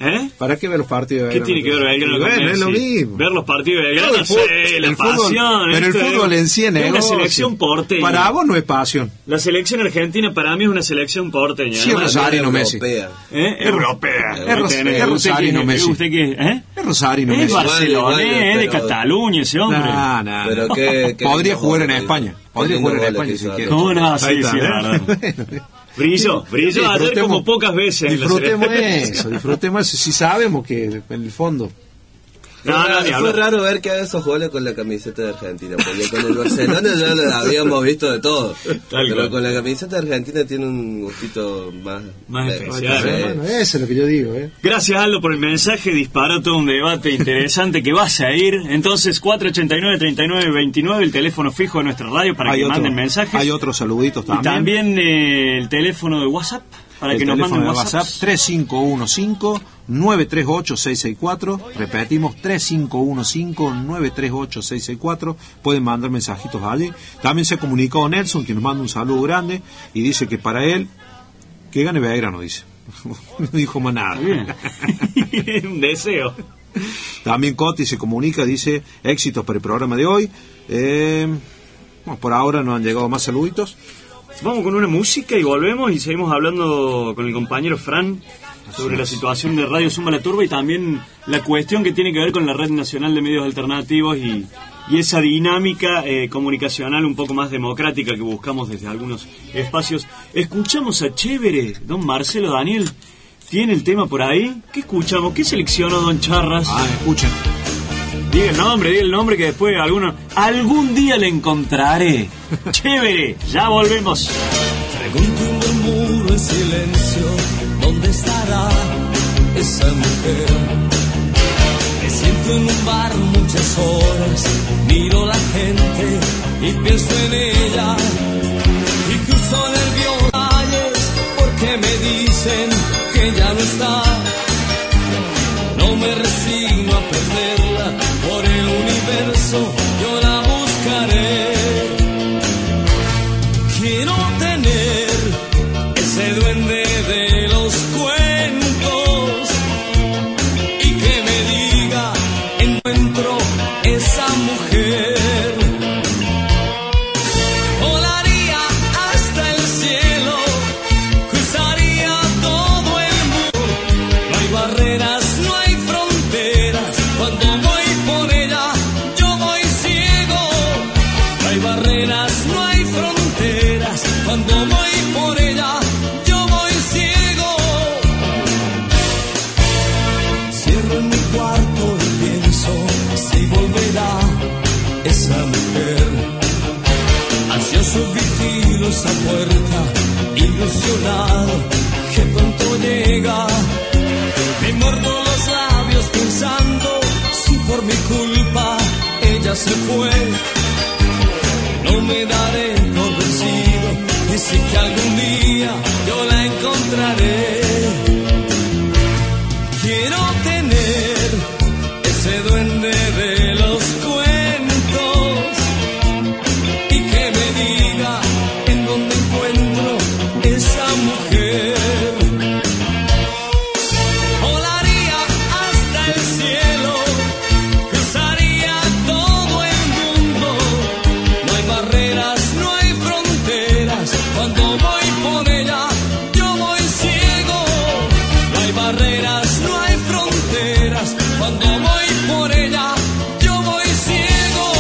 ¿Eh? ¿Para qué ver los partidos de ¿Qué Belgrano? tiene que ver Belgrano con Bueno, es lo Messi? mismo. Ver los partidos de Belgrano, El fútbol- sí, la el fútbol- pasión. pero el esto es- fútbol en sí es es una negocio. selección porteña. Para vos no es pasión. La selección argentina para mí es una selección porteña. Sí, es Rosarino Messi. ¿Eh? Europea. Es Ros- es Rosarino Messi. ¿Usted qué? ¿Eh? Es Rosarino Es Messi. Barcelona, Igual, igual, es de pero- Cataluña ese hombre. Nah, nah, Pero nah. qué- qué Podría lindo jugar en gol, España. qué Podría lindo jugar en gol España que si hizo quiere. ¿Cómo no? Ahí Sí, está, sí, ¿eh? la verdad. Brilló, brilló ayer Disfrutemos- como pocas veces. en la Disfrutemos selección. eso, disfrutemos eso. Si sabemos que en el fondo. Fue, No, no, raro, ni fue hablar. raro ver que haga esos goles con la camiseta de Argentina, porque con el Barcelona ya lo habíamos visto de todo. Pero cual. con la camiseta de Argentina tiene un gustito más, Más de- especial. sí. Bueno, eso es lo que yo digo, ¿eh? Gracias, Aldo, por el mensaje. Disparó todo un debate interesante que vas a ir. Entonces, cuatro ochenta y nueve, treinta y nueve veintinueve, el teléfono fijo de nuestra radio para Hay que otro- manden mensajes. Hay otros saluditos Y también. también eh, el teléfono de WhatsApp para el que nos teléfono manden de WhatsApp. WhatsApp tres cinco uno cinco nueve tres ocho seis seis cuatro. Repetimos tres cinco uno cinco nueve tres ocho seis seis cuatro. Pueden mandar mensajitos allí. También se comunicó Nelson, que nos manda un saludo grande y dice que para él que gane Belgrano, dice. No dijo más nada. Bien. Un deseo. También Coti se comunica, dice éxitos para el programa de hoy. Eh, bueno, por ahora no han llegado más saluditos. Vamos con una música y volvemos y seguimos hablando con el compañero Fran sobre la situación de Radio Zumba La Turba y también la cuestión que tiene que ver con la Red Nacional de Medios Alternativos y, y esa dinámica eh, comunicacional un poco más democrática que buscamos desde algunos espacios. Escuchamos a Chévere, don Marcelo Daniel. ¿Tiene el tema por ahí? ¿Qué escuchamos? ¿Qué seleccionó don Charras? Ah, escuchen. Diga el nombre, diga el nombre que después alguno... Algún día le encontraré. Chévere, ya volvemos. Pregunto y murmuro en silencio, ¿dónde estará esa mujer? Me siento en un bar muchas horas, miro la gente y pienso en ella. Y cruzo nerviosos calles porque me dicen que ya no está. No me resigno a perderla por el universo, yo la buscaré. Quiero tener ese duende de los cuentos y que me diga, encuentro esa mujer. Volaría hasta el cielo, cruzaría todo el mundo. No hay barreras, no hay fronteras. Cuando voy por ella, yo voy ciego. No hay barreras, no hay fronteras. Cuando voy por ella, yo voy ciego. Cierro en mi cuarto y pienso si volverá esa mujer. Ansioso vigilo esa puerta, ilusionado que pronto llega. Me muerdo los labios pensando si por mi culpa ella se fue. No me daré por vencido y sé que algún día yo la encontraré. Quiero tener ese duende de los cuentos y que me diga en dónde encuentro esa mujer. Volaría hasta el cielo, cruzaría todo el mundo. No hay barreras, no hay fronteras. Cuando voy por ella, yo voy ciego. No hay barreras, no hay fronteras. Cuando voy por ella, yo voy ciego.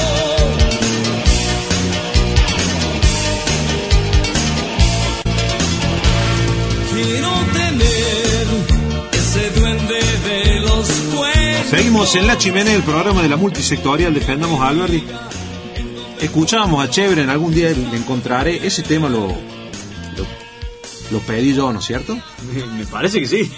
Quiero tener ese duende de los cuentos. Seguimos en La Chimenea, el programa de la multisectorial Defendamos a Alberdi. Escuchábamos a Chévere, en algún día le encontraré. Ese tema lo, lo, lo pedí yo, ¿no es cierto? Me, me parece que sí.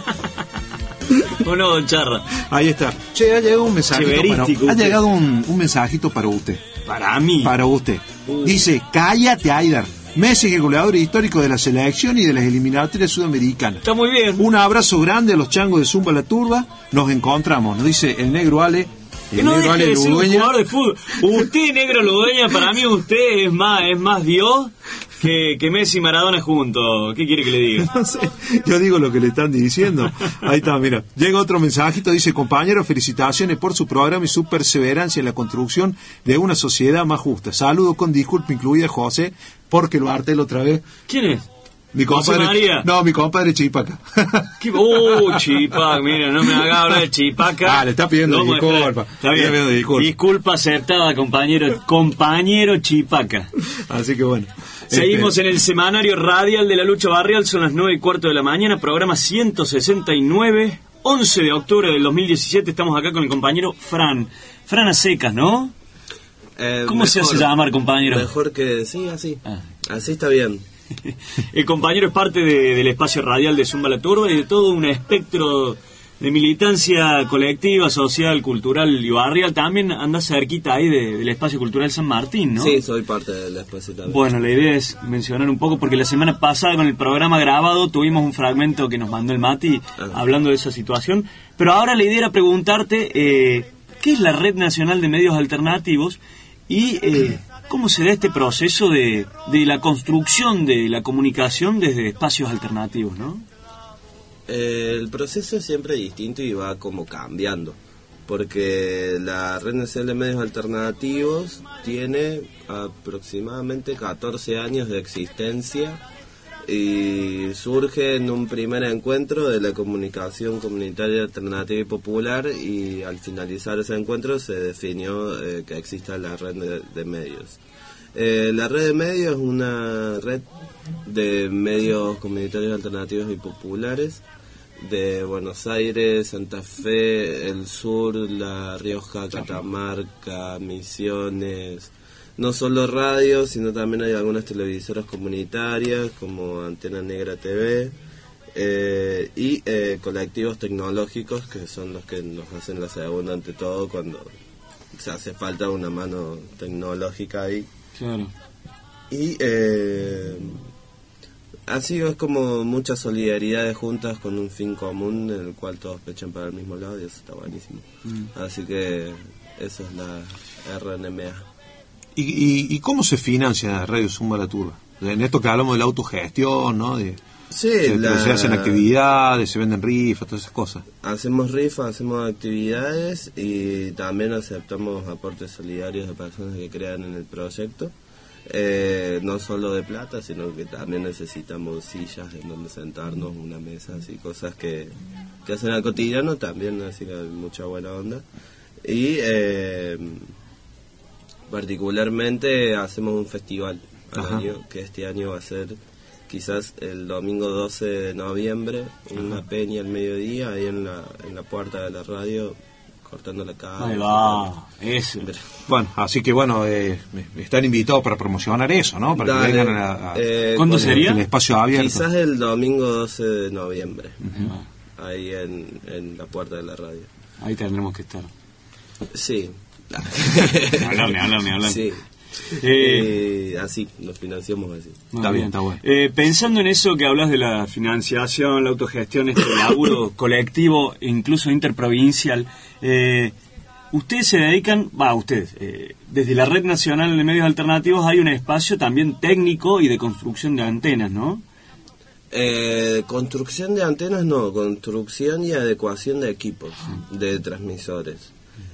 ¿O no, don Charra? Ahí está. Che, ha llegado un mensajito para, Cheverístico ha usted. llegado un, un mensajito para usted. Para mí. Para usted. Dice, cállate, Aidar. Messi es el goleador histórico de la selección y de las eliminatorias sudamericanas. Está muy bien. Un abrazo grande a los changos de Zumba La Turba. Nos encontramos, nos dice el negro Ale. Que El no negro deje Ale de ser un Ludueña. jugador de fútbol. Usted, negro Ludueña, para mí usted es más, es más Dios Que, que Messi y Maradona juntos, ¿qué quiere que le diga? No sé, yo digo lo que le están diciendo. Ahí está, mira. Llega otro mensajito, dice: compañero, felicitaciones por su programa y su perseverancia en la construcción de una sociedad más justa. Saludo con disculpa incluida José, porque lo harté la otra vez. ¿Quién es? Mi ¿José compadre, María? No, mi compadre Chipaca. ¿Qué? ¡Uh, Chipaca! Mira, no me haga hablar de Chipaca. Ah, le está pidiendo No, disculpa. Está bien. Está pidiendo disculpa. Disculpa aceptada, compañero. Compañero Chipaca. Así que bueno. Seguimos este... en el semanario radial de la lucha barrial. Son las nueve y cuarto de la mañana. Programa ciento sesenta y nueve. once de octubre del dos mil diecisiete. Estamos acá con el compañero Fran. Fran a secas, ¿no? Eh, ¿Cómo mejor, se hace llamar, compañero? Mejor que... Sí, así. Ah. Así está bien. El compañero es parte de, del espacio radial de Zumba la Turba y de todo un espectro de militancia colectiva, social, cultural y barrial. También anda cerquita ahí de, del espacio cultural San Martín, ¿no? Sí, soy parte del espacio también. Bueno, la idea es mencionar un poco, porque la semana pasada con el programa grabado tuvimos un fragmento que nos mandó el Mati ah. hablando de esa situación, pero ahora la idea era preguntarte eh, ¿qué es la Red Nacional de Medios Alternativos? Y... Eh, ¿cómo se da este proceso de, de la construcción de la comunicación desde espacios alternativos, no? Eh, el proceso es siempre distinto y va como cambiando, porque la Red Nacional de Medios Alternativos tiene aproximadamente catorce años de existencia y surge en un primer encuentro de la comunicación comunitaria alternativa y popular, y al finalizar ese encuentro se definió eh, que exista la red de, de medios. Eh, la red de medios es una red de medios comunitarios alternativos y populares de Buenos Aires, Santa Fe, el sur, La Rioja, Catamarca, Misiones. No solo radio, sino también hay algunas televisoras comunitarias como Antena Negra T V eh, y eh, colectivos tecnológicos, que son los que nos hacen la segunda ante todo cuando se hace falta una mano tecnológica ahí. Claro. Y eh, así es como muchas solidaridades juntas con un fin común en el cual todos pechan para el mismo lado, y eso está buenísimo. Mm. Así que esa es la R N M A. ¿Y, y, ¿Y cómo se financia Radio Zumba la Turba? En esto que hablamos de la autogestión, ¿no? De, sí, de, la... se hacen actividades, se venden rifas, todas esas cosas. Hacemos rifas, hacemos actividades y también aceptamos aportes solidarios de personas que crean en el proyecto. Eh, no solo de plata, sino que también necesitamos sillas en donde sentarnos, una mesa, así cosas que, que hacen al cotidiano también, así que hay mucha buena onda. Y... Eh, particularmente hacemos un festival al año, que este año va a ser quizás el domingo doce de noviembre, una Ajá. peña al mediodía ahí en la en la puerta de la radio, cortando la calle. Ahí va, eso. Bueno, así que bueno, eh, están invitados para promocionar eso, ¿no? Para Dale, que vengan a, a eh, ¿cuándo sería? El espacio abierto. Quizás el domingo doce de noviembre, uh-huh. ahí en, en la puerta de la radio. Ahí tendremos que estar. Sí. Hablarme, hablarme, hablarme. Sí. Eh, eh, así, nos financiamos así. Está bien, está bueno. Eh, pensando en eso que hablas de la financiación, la autogestión, este laburo colectivo, incluso interprovincial, eh, ustedes se dedican, va, ustedes, eh, desde la Red Nacional de Medios Alternativos hay un espacio también técnico y de construcción de antenas, ¿no? Eh, construcción de antenas no, construcción y adecuación de equipos, de transmisores.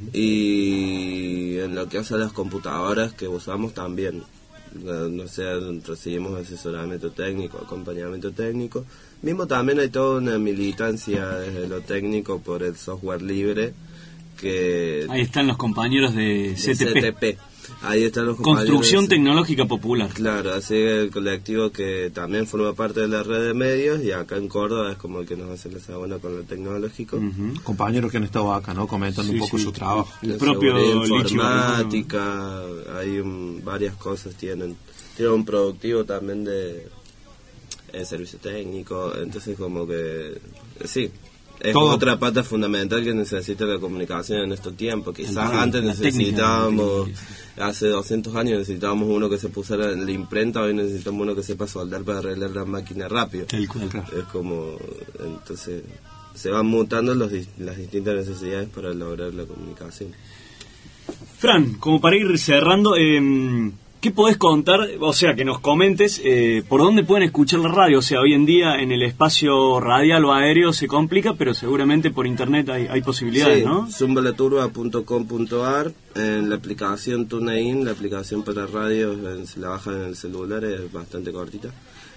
Y en lo que hace a las computadoras que usamos también, no, no sé, recibimos asesoramiento técnico, acompañamiento técnico. Mismo también hay toda una militancia desde lo técnico por el software libre que... Ahí están los compañeros de C T P. C T P. Ahí están los compañeros. Construcción Tecnológica Popular. Claro, así el colectivo que también forma parte de la red de medios, y acá en Córdoba es como el que nos hace la segunda con lo tecnológico. Uh-huh. Compañeros que han estado acá, ¿no? Comentando sí, un poco sí. su trabajo. El propio informática, hay un, varias cosas tienen. Tienen un productivo también de, de servicio técnico, entonces como que sí. Es Todo. Otra pata fundamental que necesita la comunicación en estos tiempos. Quizás el, antes necesitábamos, hace doscientos años necesitábamos uno que se pusiera en la imprenta, hoy necesitamos uno que sepa soldar para arreglar la máquina rápido. El cual, claro. Es como, entonces, se van mutando los, las distintas necesidades para lograr la comunicación. Fran, como para ir cerrando, eh, ¿qué podés contar? O sea, que nos comentes eh, por dónde pueden escuchar la radio. O sea, hoy en día en el espacio radial o aéreo se complica, pero seguramente por internet hay, hay posibilidades, sí, ¿no? zumba la turba punto com punto a r, en la aplicación TuneIn, la aplicación para radio, en, se la bajan en el celular, es bastante cortita.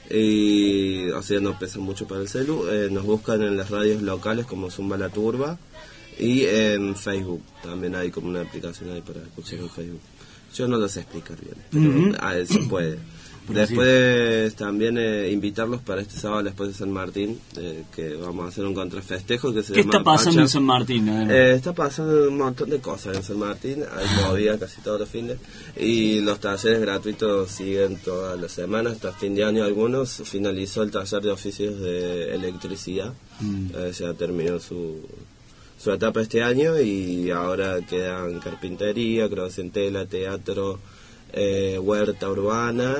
Y, o sea, no pesa mucho para el celu. Eh, nos buscan en las radios locales como Zumba la Turba, y en Facebook también hay como una aplicación ahí para escuchar en Facebook. Yo no lo sé explicar bien, pero Uh-huh. a él se puede. Después también eh, invitarlos para este sábado después de San Martín, eh, que vamos a hacer un contrafestejo que se ¿Qué llama está pasando Pacha. en San Martín? Eh, está pasando un montón de cosas en San Martín, hay movida casi todos los fines, y los talleres gratuitos siguen todas las semanas, hasta fin de año algunos. Finalizó el taller de oficios de electricidad, Mm. eh, ya terminó su, su etapa este año, y ahora quedan carpintería, cross en tela, teatro, eh, huerta urbana,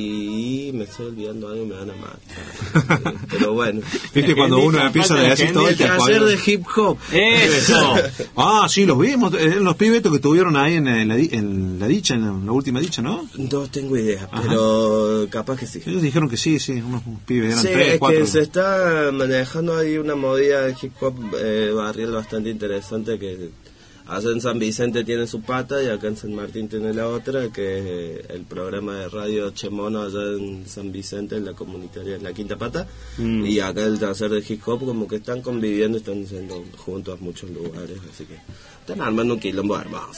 y me estoy olvidando algo, me van a matar. Pero bueno. Viste, cuando uno empieza a decir todo el el taller de hip hop. ¡Eso! Ah, sí, los vimos, eh, los pibetos que estuvieron ahí en, en la, di- en la dicha, en la, en la última dicha, ¿no? No tengo idea, Ajá. pero capaz que sí. Ellos dijeron que sí, sí, unos pibes, eran Sí, tres, es cuatro. que se está manejando ahí una movida de hip hop eh, barrial bastante interesante, que allá en San Vicente tiene su pata y acá en San Martín tiene la otra, que es eh, el programa de radio Che Mono allá en San Vicente, en la comunitaria, en la Quinta Pata, Mm. y acá el taller de hip hop, como que están conviviendo, están yendo juntos a muchos lugares, así que están armando un quilombo hermoso.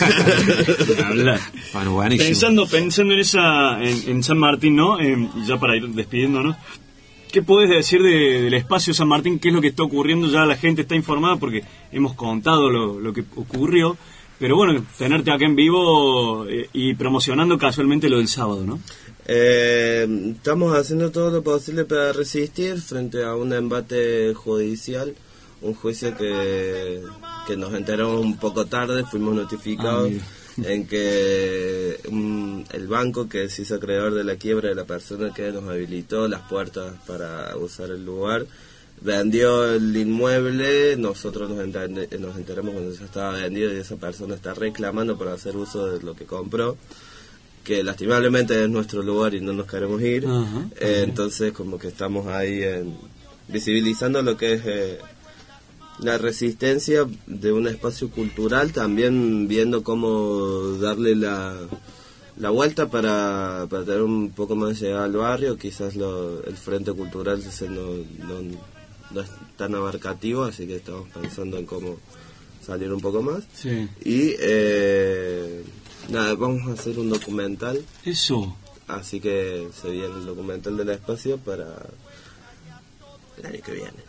Hablar. Bueno, buenísimo. Pensando, pensando en esa, en, en San Martín, ¿no? Eh, ya para ir despidiéndonos, ¿qué podés decir de- del espacio San Martín? ¿Qué es lo que está ocurriendo? Ya la gente está informada porque hemos contado lo, lo que ocurrió, pero bueno, tenerte acá en vivo eh, y promocionando casualmente lo del sábado, ¿no? Eh, estamos haciendo todo lo posible para resistir frente a un embate judicial, un juicio que, que nos enteramos un poco tarde, fuimos notificados Ah, en que um, el banco que se hizo acreedor de la quiebra de la persona que nos habilitó las puertas para usar el lugar, vendió el inmueble. Nosotros nos, entende, nos enteramos cuando ya estaba vendido, y esa persona está reclamando por hacer uso de lo que compró, que lastimablemente es nuestro lugar y no nos queremos ir. Ajá. Eh, entonces como que estamos ahí en, visibilizando lo que es eh, la resistencia de un espacio cultural, también viendo cómo darle la, la vuelta para, para tener un poco más de llegada al barrio. Quizás lo, el frente cultural ese no, no, no es tan abarcativo, así que estamos pensando en cómo salir un poco más. Sí. Y eh, nada, vamos a hacer un documental. Eso. Así que se viene el documental del espacio para el año que viene.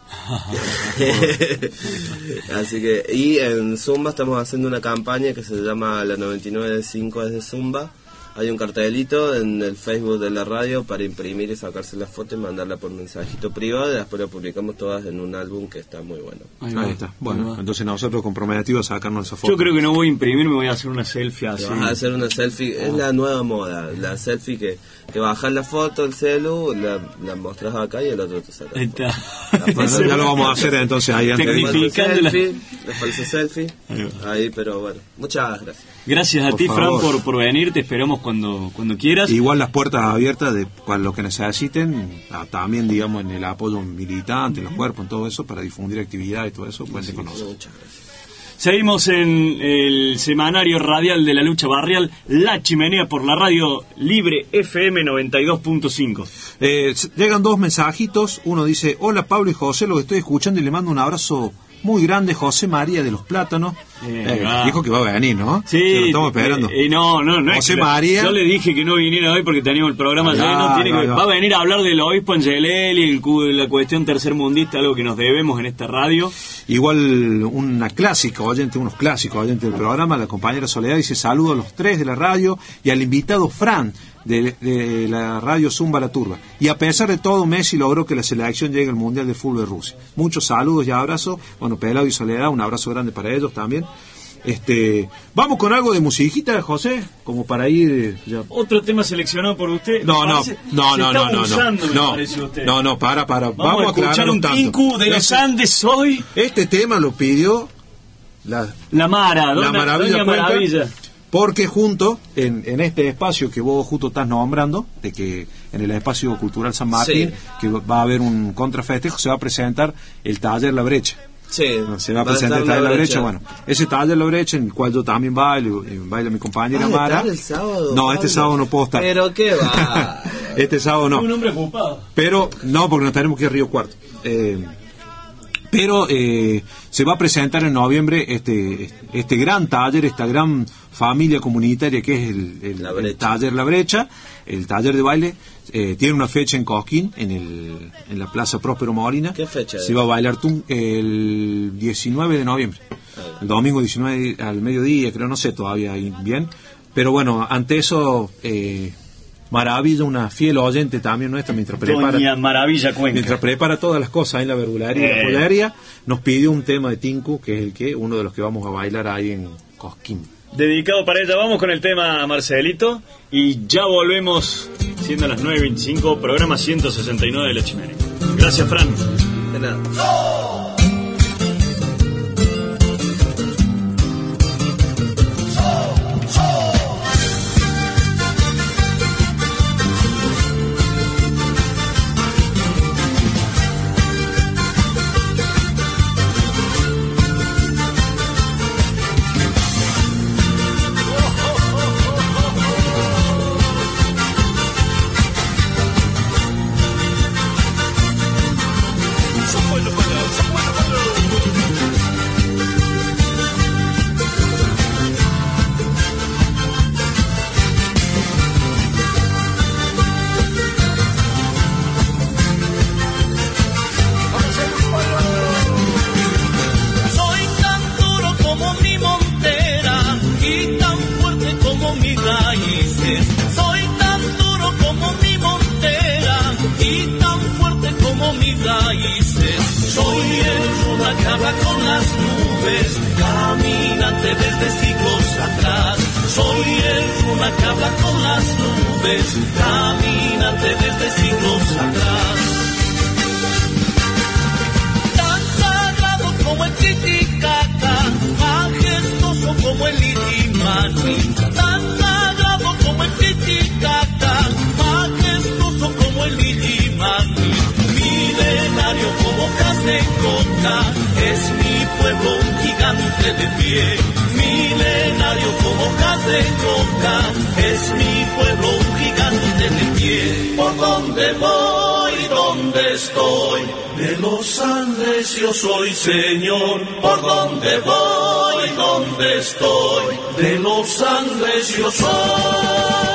Así que, y en Zumba estamos haciendo una campaña que se llama La noventa y nueve de cinco es de Zumba. Hay un cartelito en el Facebook de la radio para imprimir y sacarse la foto y mandarla por mensajito privado, y después la publicamos todas en un álbum que está muy bueno. Ahí va, Ahí está. ahí Bueno, va. entonces nosotros comprometidos a sacarnos esa foto. Yo creo que no voy a imprimir, me voy a hacer una selfie Te así. vas a hacer una selfie, es la nueva moda, la selfie que, que bajas la foto, el celu, la, la mostras acá y el otro te saca. Ahí está. La Bueno, ya lo vamos a hacer entonces ahí antes. Tecnificando la- selfie, la falsa selfie, Ahí ahí, pero bueno, muchas gracias. Gracias a Por ti, favor. Fran, por, por venir. Te esperamos cuando, cuando quieras. Igual las puertas abiertas de cual- lo que necesiten, ah, también digamos en el apoyo militante, en los cuerpos, en todo eso, para difundir actividades y todo eso, cuenten con nosotros. Muchas gracias. Seguimos en el semanario radial de la lucha barrial, La Chimenea, por la radio libre F M noventa y dos punto cinco. Eh, s- llegan dos mensajitos, uno dice, hola Pablo y José, lo que estoy escuchando y le mando un abrazo muy grande, José María de los Plátanos. Eh, Eh, va. dijo que va a venir, ¿no? Sí, Se lo estamos esperando. eh, eh, no, no, no. es José que la- María. Yo le dije que no viniera hoy porque teníamos el programa Ahí lleno. va, tiene ahí que- va. va a venir a hablar del obispo Angelelli, el cu- la cuestión tercermundista, algo que nos debemos en esta radio. Igual una clásica oyente, unos clásicos oyentes del programa, la compañera Soledad dice saludo a los tres de la radio y al invitado Fran de, de la radio Zumba la Turba. Y a pesar de todo, Messi logró que la selección llegue al Mundial de Fútbol de Rusia. Muchos saludos y abrazos. Bueno, Pelado y Soledad, un abrazo grande para ellos también. Este, vamos con algo de musiquita, José, como para ir ya. Otro tema seleccionado por usted. No, Me no, parece- no, se no, está no, no, abusando, me no, parece usted. no, no, para, para, Vamos, vamos, a escuchar aclarar un tanto. Tinku de los Este- Andes hoy. Este tema lo pidió la, La Mara, la Doña, Maravilla Doña Cuenca. Maravilla. porque junto, en, en este espacio que vos justo estás nombrando, de que en el espacio cultural San Martín, sí, que va a haber un contrafestejo, se va a presentar el taller La Brecha. Sí, se va a presentar el taller La Brecha. Bueno, ese taller La Brecha, en el cual yo también bailo, baila mi compañera ah, Mara. El sábado, no, este sábado no puedo estar. Pero qué va. Este sábado no. Un hombre ocupado. Pero no, porque nos tenemos que ir a Río Cuarto. Eh, pero eh, se va a presentar en noviembre este este gran taller, esta gran familia comunitaria que es el, el, la el taller La Brecha, el taller de baile. Eh, tiene una fecha en Cosquín, en, el, en la Plaza Próspero Molina. ¿Qué fecha es? Se va a bailar tum, el diecinueve de noviembre. Ah, el domingo diecinueve al mediodía, creo, no sé todavía bien. Pero bueno, ante eso... Eh, Maravilla, una fiel oyente también nuestra, mientras prepara, Doña Maravilla Cuenca. mientras prepara todas las cosas en la verdulería y eh. la pollería, nos pidió un tema de Tinku, que es el que uno de los que vamos a bailar ahí en Cosquín. Dedicado para ella, vamos con el tema Marcelito y ya volvemos, siendo las nueve y veinticinco, programa ciento sesenta y nueve de La Chimenea. Gracias, Fran. De nada. ¡Oh! Caminante desde siglos atrás, tan sagrado como el Titicaca, majestuoso como el Illimani, tan sagrado como el Titicaca, majestuoso como el Illimani, milenario como Castecoca, es mi pueblo un gigante de pie, milenario como Castecoca, es mi pueblo un gigante de pie. Por donde voy, donde estoy, de los Andes yo soy señor. Por donde voy, donde estoy, de los Andes yo soy.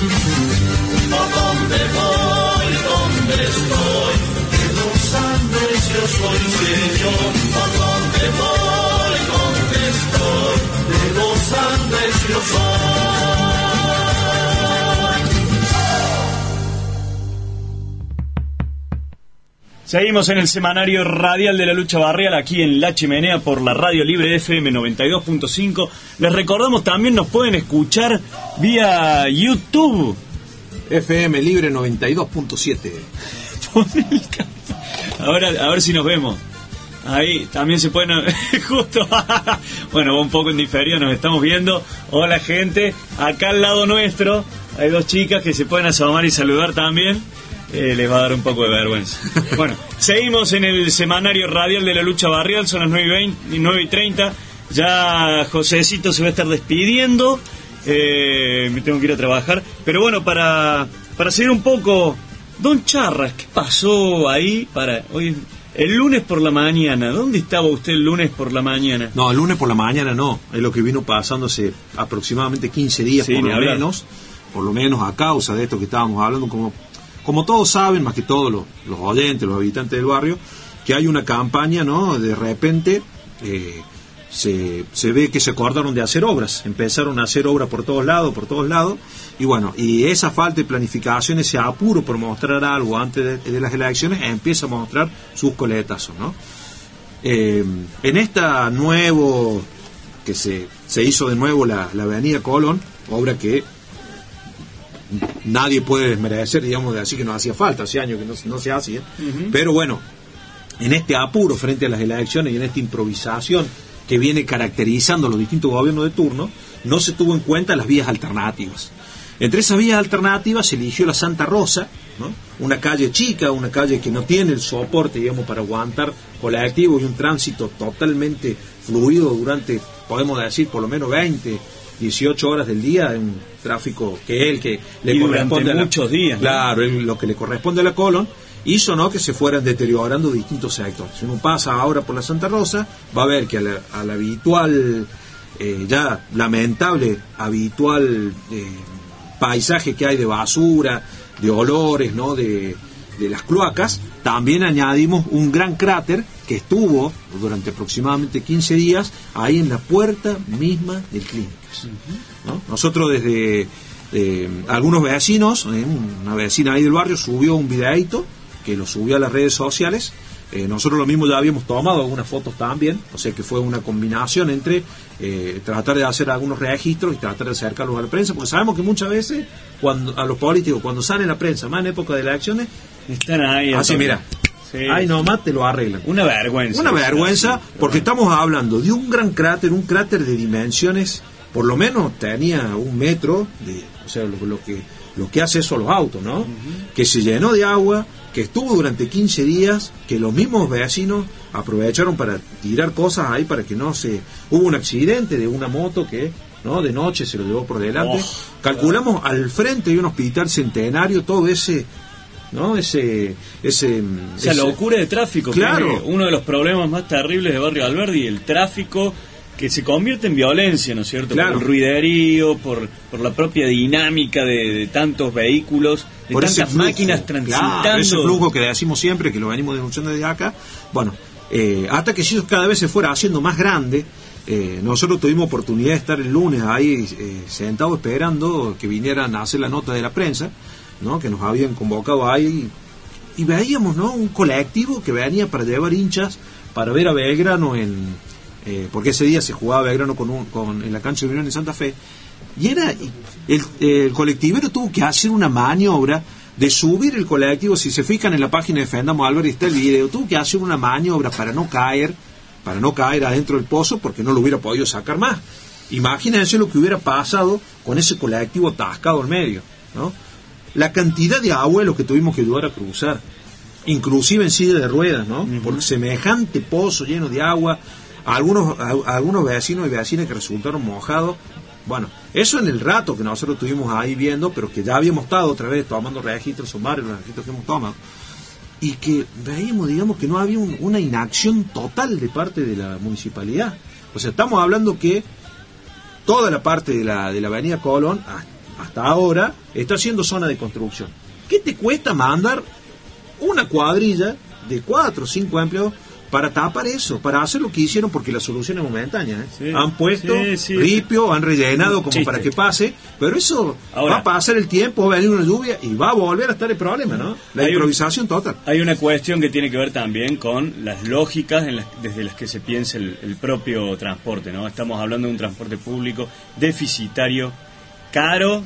¿Por dónde voy? ¿Dónde estoy? De los Andes yo soy señor. ¿Por dónde voy? ¿Dónde estoy? De los Andes yo soy. Seguimos en el semanario radial de la lucha barrial aquí en La Chimenea por la Radio Libre F M noventa y dos punto cinco. Les recordamos también nos pueden escuchar vía YouTube. F M Libre noventa y dos punto siete. Ahora, a ver si nos vemos. Ahí también se pueden... Justo. Bueno, va un poco en diferido, nos estamos viendo. Hola gente, acá al lado nuestro hay dos chicas que se pueden asomar y saludar también. Eh, les va a dar un poco de vergüenza. Bueno, seguimos en el semanario radial de la lucha barrial. Son las nueve y treinta. Ya Josecito se va a estar despidiendo. Eh, me tengo que ir a trabajar. Pero bueno, para, para seguir un poco, Don Charras, ¿qué pasó ahí para hoy? El lunes por la mañana, ¿dónde estaba usted el lunes por la mañana? No, el lunes por la mañana no. Es lo que vino pasándose aproximadamente quince días, sí, por lo hablar. menos. Por lo menos a causa de esto que estábamos hablando, como... Como todos saben, más que todos los, los oyentes, los habitantes del barrio, que hay una campaña, ¿no? De repente eh, se, se ve que se acordaron de hacer obras, empezaron a hacer obras por todos lados, por todos lados, y bueno, y esa falta de planificación, ese apuro por mostrar algo antes de, de las elecciones, empieza a mostrar sus coletazos, ¿no? Eh, en esta nuevo, que se, se hizo de nuevo la, la Avenida Colón, obra que nadie puede desmerecer, digamos, de así que no hacía falta, hace años que no, no se hacía, uh-huh. Pero bueno, en este apuro frente a las elecciones y en esta improvisación que viene caracterizando los distintos gobiernos de turno, no se tuvo en cuenta las vías alternativas. Entre esas vías alternativas se eligió la Santa Rosa, ¿no? Una calle chica, una calle que no tiene el soporte, digamos, para aguantar colectivos y un tránsito totalmente fluido durante, podemos decir, por lo menos veinte, dieciocho horas del día, en un tráfico que es el que le y corresponde a la, muchos días, ¿no? Claro, el, lo que le corresponde a la Colón, hizo, ¿no?, que se fueran deteriorando distintos sectores. Si uno pasa ahora por la Santa Rosa, va a ver que a la, a la habitual, eh, ya lamentable, habitual eh, paisaje que hay de basura, de olores, ¿no?, de, de las cloacas, también añadimos un gran cráter que estuvo durante aproximadamente quince días ahí en la puerta misma del Clínicas, ¿no? Nosotros desde eh, algunos vecinos, eh, una vecina ahí del barrio subió un videíto que lo subió a las redes sociales. Eh, nosotros lo mismo ya habíamos tomado algunas fotos también, o sea que fue una combinación entre eh, tratar de hacer algunos registros y tratar de acercarlos a la prensa, porque sabemos que muchas veces cuando a los políticos, cuando sale la prensa, más en época de elecciones, están ahí. Así, mira, sí. Ahí nomás te lo arreglan. Una vergüenza. Una vergüenza, porque estamos hablando de un gran cráter, un cráter de dimensiones, por lo menos tenía un metro, de, o sea, lo, lo que lo que hace eso a los autos, ¿no? Uh-huh. Que se llenó de agua, que estuvo durante quince días, que los mismos vecinos aprovecharon para tirar cosas ahí para que no se... Hubo un accidente de una moto que, ¿no?, de noche se lo llevó por delante. Oh, Calculamos claro. Al frente de un hospital centenario todo ese... ¿no? Ese, ese, esa ese... locura de tráfico, claro. Que es uno de los problemas más terribles de Barrio Alberdi, el tráfico que se convierte en violencia, ¿no es cierto? Claro. Por el ruiderío, por, por la propia dinámica de, de tantos vehículos, de por tantas flujo, máquinas transitando. Claro, ese flujo que decimos siempre, que lo venimos denunciando desde acá, bueno, eh, hasta que eso cada vez se fuera haciendo más grande. Eh, nosotros tuvimos oportunidad de estar el lunes ahí eh, sentados esperando que vinieran a hacer la nota de la prensa, ¿no?, que nos habían convocado ahí, y veíamos, ¿no?, un colectivo que venía para llevar hinchas para ver a Belgrano en eh, porque ese día se jugaba Belgrano con, un, con en la cancha de Unión en Santa Fe, y era el, el colectivero tuvo que hacer una maniobra de subir el colectivo. Si se fijan en la página de Defendamos Alberdi está el video, tuvo que hacer una maniobra para no caer para no caer adentro del pozo, porque no lo hubiera podido sacar más. Imagínense lo que hubiera pasado con ese colectivo atascado en medio, ¿no? La cantidad de abuelos que tuvimos que ayudar a cruzar, inclusive en silla de ruedas, ¿no? Uh-huh. Por semejante pozo lleno de agua, algunos a, algunos vecinos y vecinas que resultaron mojados. Bueno, eso en el rato que nosotros estuvimos ahí viendo, pero que ya habíamos estado otra vez tomando registros, son varios los registros que hemos tomado, y que veíamos, digamos, que no había un, una inacción total de parte de la municipalidad. O sea, estamos hablando que toda la parte de la, de la avenida Colón, hasta ahora, está haciendo zona de construcción. ¿Qué te cuesta mandar una cuadrilla de cuatro o cinco empleados para tapar eso, para hacer lo que hicieron? Porque la solución es momentánea, ¿eh? Sí, han puesto sí, sí, ripio, han rellenado como chiste para que pase, pero eso ahora, va a pasar el tiempo, va a venir una lluvia y va a volver a estar el problema, ¿no? La improvisación un, total. Hay una cuestión que tiene que ver también con las lógicas en las, desde las que se piensa el, el propio transporte, ¿no? Estamos hablando de un transporte público deficitario, caro,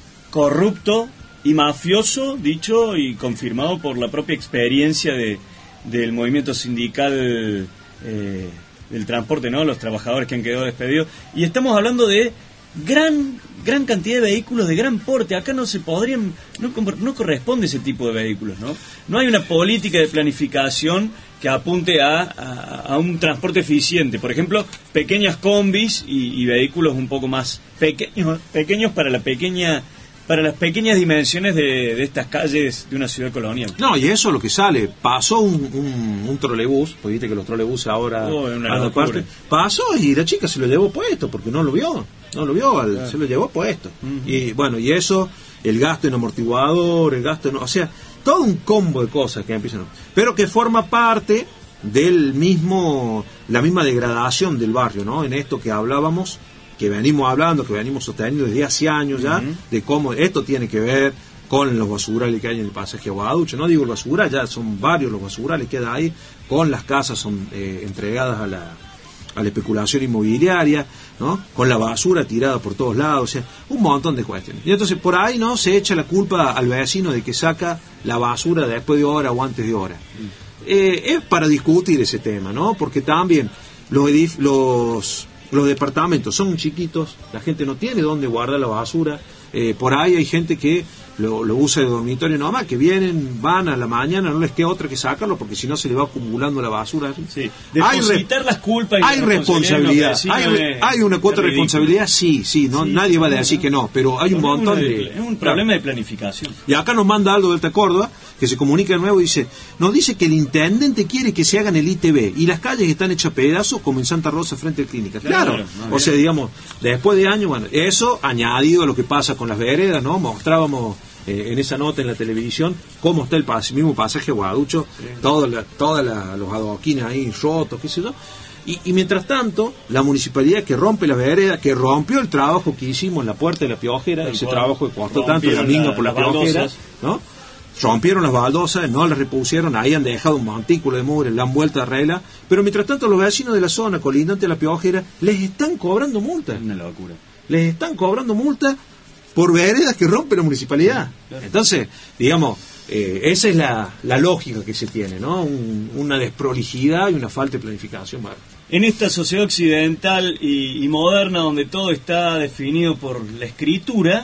corrupto y mafioso, dicho y confirmado por la propia experiencia de del movimiento sindical eh, del transporte, ¿no? Los trabajadores que han quedado despedidos. Y estamos hablando de gran gran cantidad de vehículos de gran porte. Acá no se podrían, no, no corresponde ese tipo de vehículos, ¿no? No hay una política de planificación que apunte a, a, a un transporte eficiente. Por ejemplo, pequeñas combis y, y vehículos un poco más pequeños, pequeños para la pequeña para las pequeñas dimensiones de, de estas calles de una ciudad colonial. No, y eso es lo que sale. Pasó un, un, un trolebús, pues viste que los trolebuses ahora oh, a parte, pasó y la chica se lo llevó puesto porque no lo vio, no lo vio, al, claro. se lo llevó puesto. Uh-huh. Y bueno, y eso, el gasto en amortiguador, el gasto en, o sea, todo un combo de cosas que empiezan, pero que forma parte del mismo, la misma degradación del barrio, ¿no? En esto que hablábamos, que venimos hablando, que venimos sosteniendo desde hace años ya, uh-huh. de cómo esto tiene que ver con los basurales que hay en el pasaje Aguaducho. No digo el basural, ya son varios los basurales que hay ahí, con las casas son eh, entregadas a la, a la especulación inmobiliaria, ¿no? Con la basura tirada por todos lados, o sea, un montón de cuestiones. Y entonces por ahí no se echa la culpa al vecino de que saca la basura después de hora o antes de hora. Uh-huh. Eh, es para discutir ese tema, ¿no? Porque también los edif- los Los departamentos son chiquitos, la gente no tiene dónde guardar la basura, eh, por ahí hay gente que lo, lo usa de dormitorio nomás, que vienen, van a la mañana, no les queda otra que sacarlo, porque si no se le va acumulando la basura. Sí, depositar re- las culpas y hay la responsabilidad, responsabilidad. Hay, re- hay una cuota de responsabilidad, sí, sí, no, sí, nadie va a decir que no, pero hay un montón de, de... Es un problema de planificación. Y acá nos manda Aldo Delta Córdoba, que se comunica de nuevo y dice, nos dice que el intendente quiere que se hagan el I T B y las calles están hechas pedazos como en Santa Rosa frente a clínica. Claro, claro no, o sea, digamos, después de años, bueno, eso añadido a lo que pasa con las veredas, ¿no? Mostrábamos eh, en esa nota en la televisión cómo está el pas- mismo pasaje Guaducho, sí. todos la, toda la, los adoquines ahí rotos, qué sé yo. Y, y mientras tanto, la municipalidad que rompe la vereda, que rompió el trabajo que hicimos en la Puerta de la Piojera, ese trabajo que costó tanto el domingo por la Piojera, ¿no? Rompieron las baldosas, no las repusieron, ahí han dejado un montículo de mugre, la han vuelto a regla, pero mientras tanto los vecinos de la zona colindante a la Piojera les están cobrando multas. Una locura. Les están cobrando multas por veredas que rompe la municipalidad. Claro. Entonces, digamos, eh, esa es la, la lógica que se tiene, ¿no? Un, una desprolijidad y una falta de planificación. ¿Vale? En esta sociedad occidental y, y moderna, donde todo está definido por la escritura,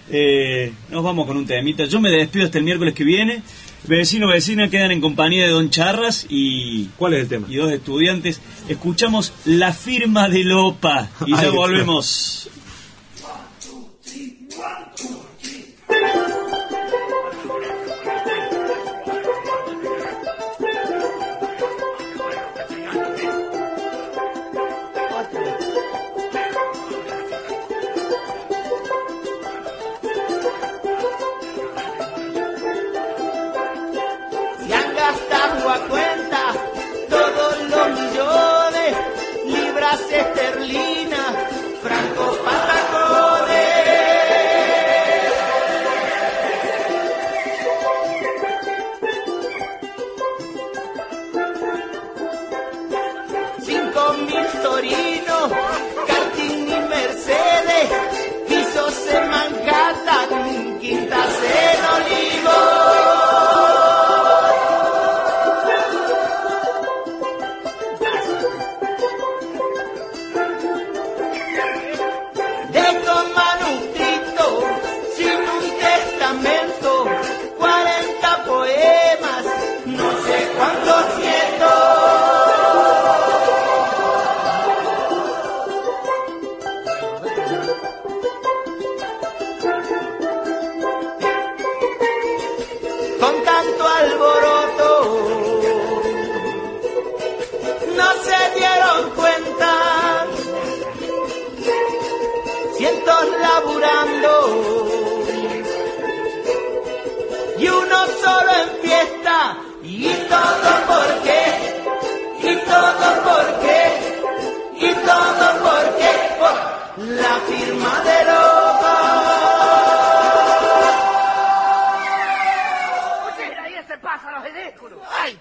Eh, nos vamos con un temita. Yo me despido hasta el miércoles que viene. Vecino, vecina, quedan en compañía de Don Charras y... ¿Cuál es el tema? Y dos estudiantes. Escuchamos La Firma de Lopa y ya volvemos. A cuenta todos los millones, libras esterlinas, francos patacones. Cinco mil torinos, karting y Mercedes, pisos en Manhattan, quintas en Olivos. Laburando y uno solo en fiesta. ¿Y todo por qué? ¿Y todo por qué? ¿Y todo por qué? Por la firma de loco. Ahí se pasa los edéculos. ¡Ay!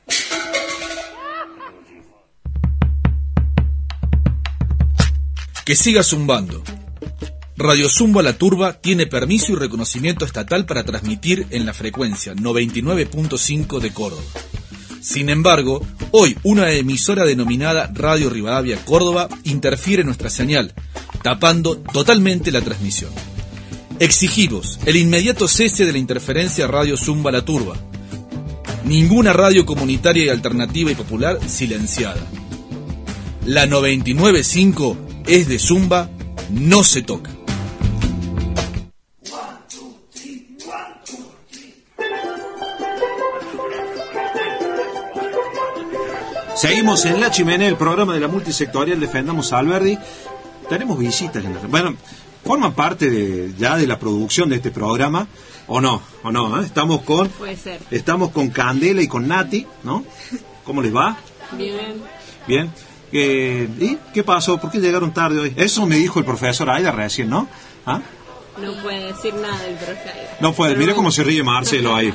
Que siga zumbando. Radio Zumba La Turba tiene permiso y reconocimiento estatal para transmitir en la frecuencia noventa y nueve punto cinco de Córdoba. Sin embargo, hoy una emisora denominada Radio Rivadavia Córdoba interfiere en nuestra señal, tapando totalmente la transmisión. Exigimos el inmediato cese de la interferencia Radio Zumba La Turba. Ninguna radio comunitaria y alternativa y popular silenciada. La noventa y nueve punto cinco es de Zumba, no se toca. Seguimos en La Chimenea, el programa de la multisectorial Defendamos a Alberdi. Tenemos visitas en la... Bueno, forman parte de, ya de la producción de este programa, ¿o no? ¿O no? ¿eh? Estamos con... Puede ser. Estamos con Candela y con Nati, ¿no? ¿Cómo les va? Bien. Bien. Eh, ¿Y qué pasó? ¿Por qué llegaron tarde hoy? Eso me dijo el profesor Aida recién, ¿no? ¿Ah? No puede decir nada del profe Aida. No puede. Mira cómo se ríe Marcelo ahí.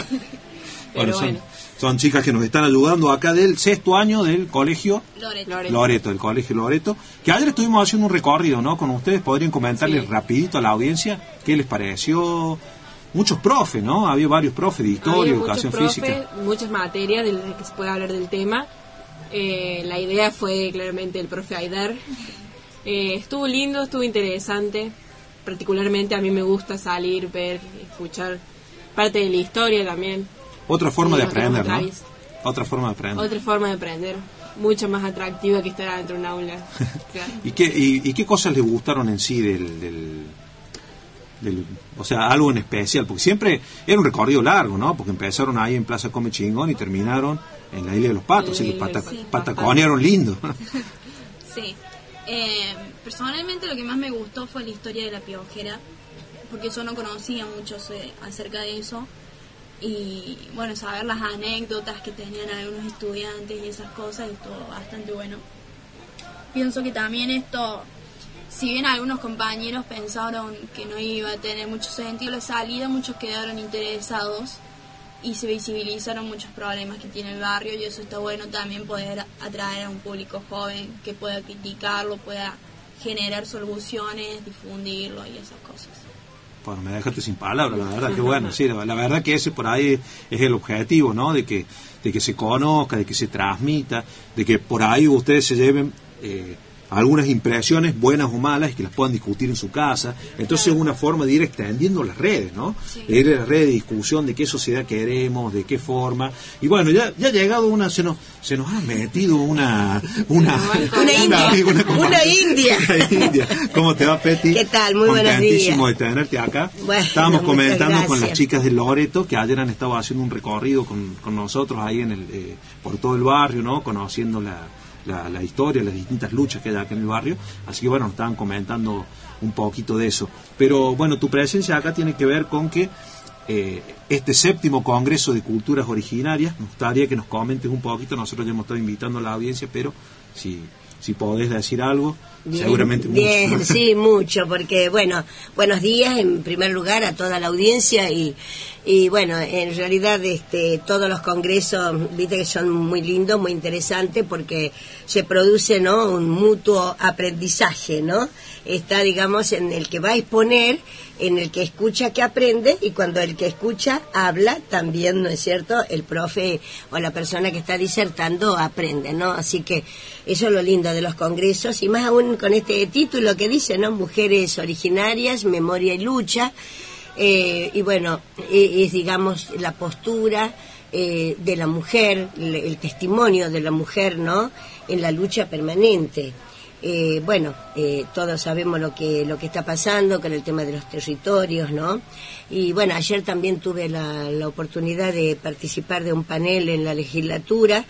Bueno, son, bueno. son chicas que nos están ayudando acá del sexto año del colegio Loreto. Loreto, del colegio Loreto. Que ayer estuvimos haciendo un recorrido, ¿no? Con ustedes. ¿Podrían comentarles sí. rapidito a la audiencia qué les pareció? Muchos profes, ¿no? Había varios profes de historia, Había educación profe, física. Muchas materias de las que se puede hablar del tema. Eh, la idea fue claramente el profe Aidar. Eh, estuvo lindo, estuvo interesante. Particularmente a mí me gusta salir, ver, escuchar parte de la historia también. Otra forma y de aprender, ¿no? Travis. Otra forma de aprender. Otra forma de aprender. Mucho más atractiva que estar dentro de un aula. Claro. ¿Y, qué, y, ¿Y qué cosas les gustaron en sí del, del, del... O sea, algo en especial? Porque siempre era un recorrido largo, ¿no? Porque empezaron ahí en Plaza Come Chingón y terminaron en la Isla de los Patos. Y los pata, sí, pataconearon lindo. Sí. Eh, personalmente lo que más me gustó fue la historia de la piojera, porque yo no conocía mucho eh, acerca de eso. Y bueno, saber las anécdotas que tenían algunos estudiantes y esas cosas estuvo bastante bueno. Pienso que también esto, si bien algunos compañeros pensaron que no iba a tener mucho sentido la salida, muchos quedaron interesados y se visibilizaron muchos problemas que tiene el barrio, y eso está bueno también, poder atraer a un público joven que pueda criticarlo, pueda generar soluciones, difundirlo y esas cosas. Bueno, me dejaste sin palabras, la verdad, que bueno, sí, la, la verdad que ese por ahí es el objetivo, ¿no? De que, de que se conozca, de que se transmita, de que por ahí ustedes se lleven eh, algunas impresiones, buenas o malas, y que las puedan discutir en su casa. Entonces es una forma de ir extendiendo las redes, ¿no? Sí. De ir a las redes de discusión de qué sociedad queremos, de qué forma. Y bueno, ya, ya ha llegado una, se nos, se nos ha metido una... Una, una, una india. Una, una, una india. Una india. ¿Cómo te va, Peti? ¿Qué tal? Muy buenos días. Contentísimo de tenerte acá. Bueno, estábamos comentando con las chicas de Loreto, que ayer han estado haciendo un recorrido con, con nosotros ahí en el, eh, por todo el barrio, ¿no? Conociendo la... La, la historia, las distintas luchas que hay acá en el barrio, así que bueno, nos estaban comentando un poquito de eso. Pero bueno, tu presencia acá tiene que ver con que eh, este séptimo Congreso de Culturas Originarias, nos gustaría que nos comentes un poquito, nosotros ya hemos estado invitando a la audiencia, pero si, si podés decir algo, bien, seguramente mucho. Bien, sí, mucho, porque bueno, buenos días en primer lugar a toda la audiencia y Y bueno, en realidad este, todos los congresos, viste que son muy lindos, muy interesantes, porque se produce, ¿no?, un mutuo aprendizaje, ¿no? Está, digamos, en el que va a exponer, en el que escucha que aprende, y cuando el que escucha habla, también, ¿no es cierto?, el profe o la persona que está disertando aprende, ¿no? Así que eso es lo lindo de los congresos, y más aún con este título que dice, ¿no?, Mujeres Originarias, Memoria y Lucha. Eh, y bueno, es, digamos, la postura eh, de la mujer, el, el testimonio de la mujer, ¿no?, en la lucha permanente. Eh, bueno, eh, todos sabemos lo que lo que está pasando con el tema de los territorios, ¿no? Y bueno, ayer también tuve la, la oportunidad de participar de un panel en la legislatura.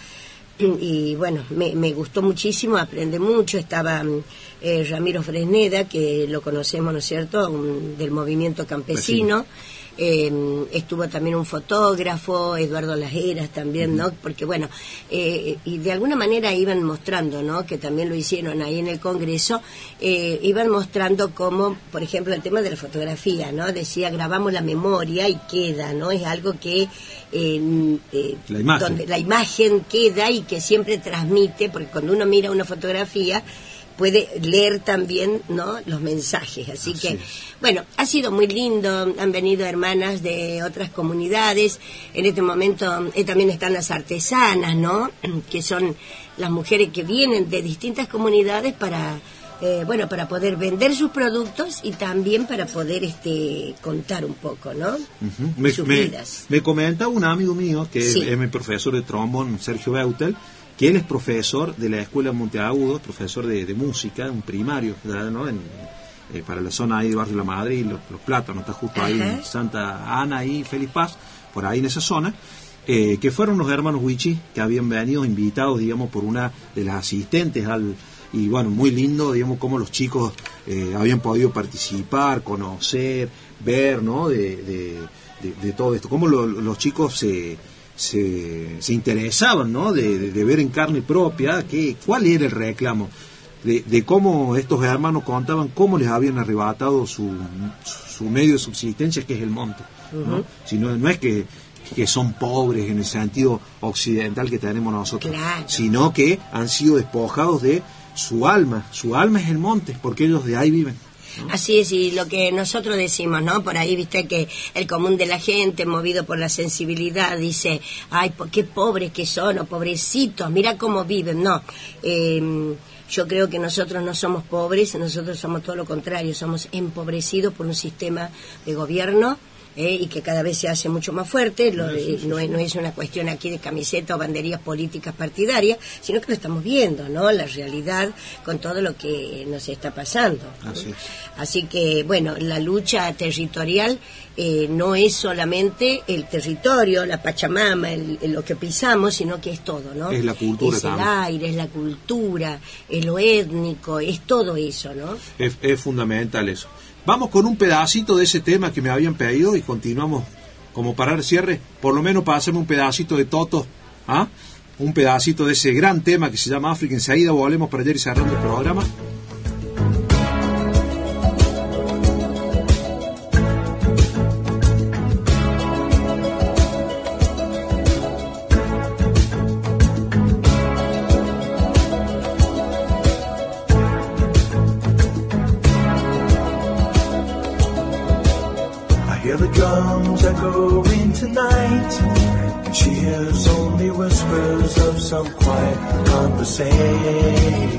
Y bueno, me, me gustó muchísimo, aprendí mucho. Estaba eh, Ramiro Fresneda, que lo conocemos, ¿no es cierto?, un, del movimiento campesino. eh, estuvo también un fotógrafo, Eduardo Las Heras también, ¿no? Porque bueno, eh, y de alguna manera iban mostrando, ¿no? Que también lo hicieron ahí en el Congreso, eh, iban mostrando cómo, por ejemplo, el tema de la fotografía, ¿no? Decía, grabamos la memoria y queda, ¿no? Es algo que eh, eh, la imagen. donde la imagen queda y que siempre transmite, porque cuando uno mira una fotografía puede leer también, ¿no?, los mensajes. Así, Así que, es. Bueno, ha sido muy lindo. Han venido hermanas de otras comunidades. En este momento eh, también están las artesanas, ¿no?, que son las mujeres que vienen de distintas comunidades para, eh, bueno, para poder vender sus productos y también para poder este contar un poco, ¿no? Uh-huh. me, sus me, vidas. Me comenta un amigo mío, que sí. es, es mi profesor de trombón, Sergio Beutel, que él es profesor de la Escuela Monteagudo, profesor de, de música, un primario, ¿no? En, eh, para la zona ahí de Barrio La Madrid, los, los Plátanos, está justo ahí Ajá. en Santa Ana y Feliz Paz, por ahí en esa zona, eh, que fueron los hermanos Huichi, que habían venido invitados, digamos, por una de las asistentes al... Y bueno, muy lindo, digamos, cómo los chicos eh, habían podido participar, conocer, ver, ¿no?, de, de, de, de todo esto, cómo lo, los chicos se... Se, se interesaban, ¿no?, de, de, de ver en carne propia que, cuál era el reclamo, de, de cómo estos hermanos contaban cómo les habían arrebatado su, su medio de subsistencia, que es el monte, ¿no? Uh-huh. Si no, no es que, que son pobres en el sentido occidental que tenemos nosotros, claro. sino que han sido despojados de su alma. Su alma es el monte, porque ellos de ahí viven. ¿no? Así es, y lo que nosotros decimos, ¿no? Por ahí, viste, que el común de la gente, movido por la sensibilidad, dice, ay, qué pobres que son, o pobrecitos, mira cómo viven. No, eh, yo creo que nosotros no somos pobres, nosotros somos todo lo contrario, somos empobrecidos por un sistema de gobierno, Eh, y que cada vez se hace mucho más fuerte. Lo de, no, es, no es una cuestión aquí de camiseta o banderías políticas partidarias, sino que lo estamos viendo, ¿no?, la realidad con todo lo que nos está pasando. Así, Así que, bueno, la lucha territorial eh, no es solamente el territorio, la Pachamama, el, el, lo que pisamos, sino que es todo, ¿no? Es la cultura es también. el aire, es la cultura, es lo étnico, es todo eso, ¿no? Es, es fundamental eso. Vamos con un pedacito de ese tema que me habían pedido y continuamos como para el cierre, por lo menos para hacerme un pedacito de Toto, ¿ah? Un pedacito de ese gran tema que se llama África. Enseguida volvemos para ayer y cerrando el programa. Echoing tonight, and she hears only whispers of some quiet conversation.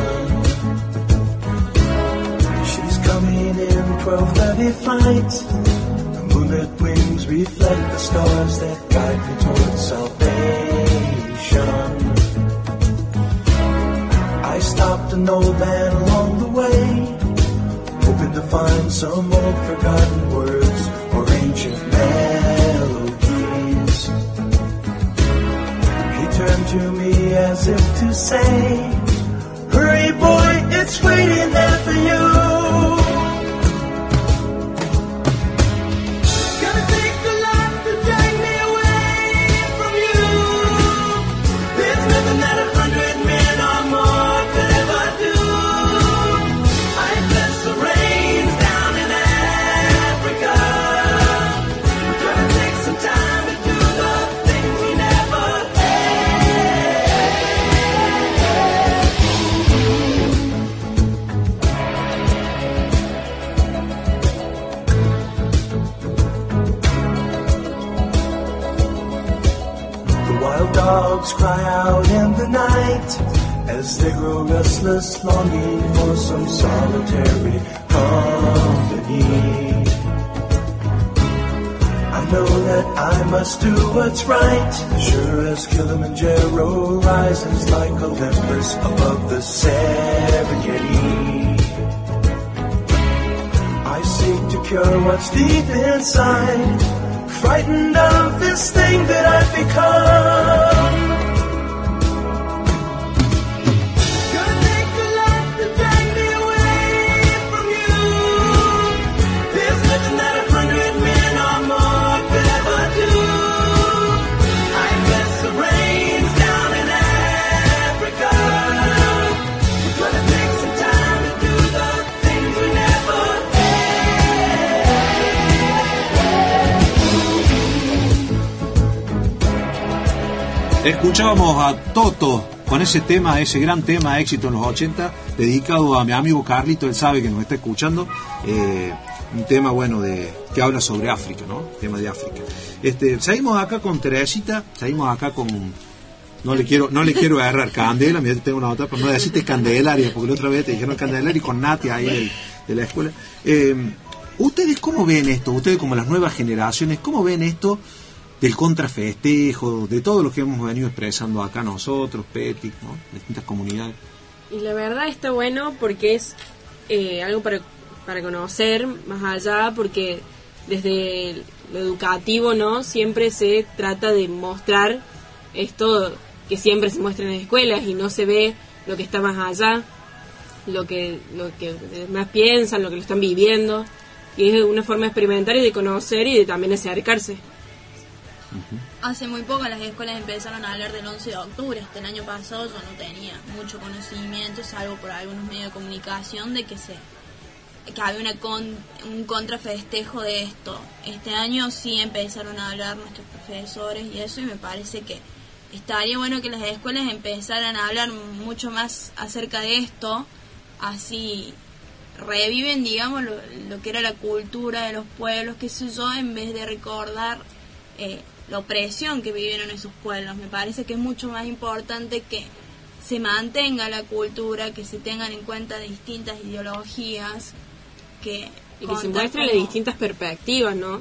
She's coming in twelve thirty flight. The moonlit wings reflect the stars that guide me towards salvation. I stopped an old man along the way, hoping to find some old forgotten words or ancient melodies. He turned to me as if to say, hurry boy, it's waiting there for you. Gonna take a lot to drag me away from you. There's nothing that a hundred men or more could ever do. I bless the rains down in Africa. Dogs cry out in the night as they grow restless, longing for some solitary company. I know that I must do what's right, sure as Kilimanjaro rises like Olympus above the Serengeti. I seek to cure what's deep inside, frightened of this thing that I've become. Gonna take a lot to drag me away from you. There's nothing that a hundred men or Escuchábamos a Toto con ese tema, ese gran tema, éxito en los ochenta, dedicado a mi amigo Carlito, él sabe que nos está escuchando, eh, un tema bueno de que habla sobre África, ¿no? Tema de África. Este, seguimos acá con Teresita, seguimos acá con, no le quiero, no le quiero agarrar Candela, mira, tengo una otra, pero no deciste Candelaria, porque la otra vez te dijeron Candelaria y con Nati ahí del, de la escuela. Eh, ¿Ustedes cómo ven esto? Ustedes como las nuevas generaciones, ¿cómo ven esto del contrafestejo, de todo lo que hemos venido expresando acá nosotros, Peti, ¿no? Distintas comunidades? Y la verdad está bueno porque es eh, algo para, para conocer más allá, porque desde lo educativo, ¿no? Siempre se trata de mostrar esto que siempre se muestra en las escuelas y no se ve lo que está más allá, lo que, lo que más piensan, lo que lo están viviendo, y es una forma de experimentar y de conocer y de también acercarse. Hace muy poco las escuelas empezaron a hablar del once de octubre. Este el año pasado yo no tenía mucho conocimiento, salvo por algunos medios de comunicación, de que se que había una con, un contrafestejo de esto. Este año sí empezaron a hablar nuestros profesores y eso, y me parece que estaría bueno que las escuelas empezaran a hablar mucho más acerca de esto, así reviven, digamos, lo, lo que era la cultura de los pueblos, qué sé yo, en vez de recordar eh, la opresión que vivieron esos pueblos. Me parece que es mucho más importante que se mantenga la cultura, que se tengan en cuenta distintas ideologías, que y que se muestren las distintas perspectivas, ¿no?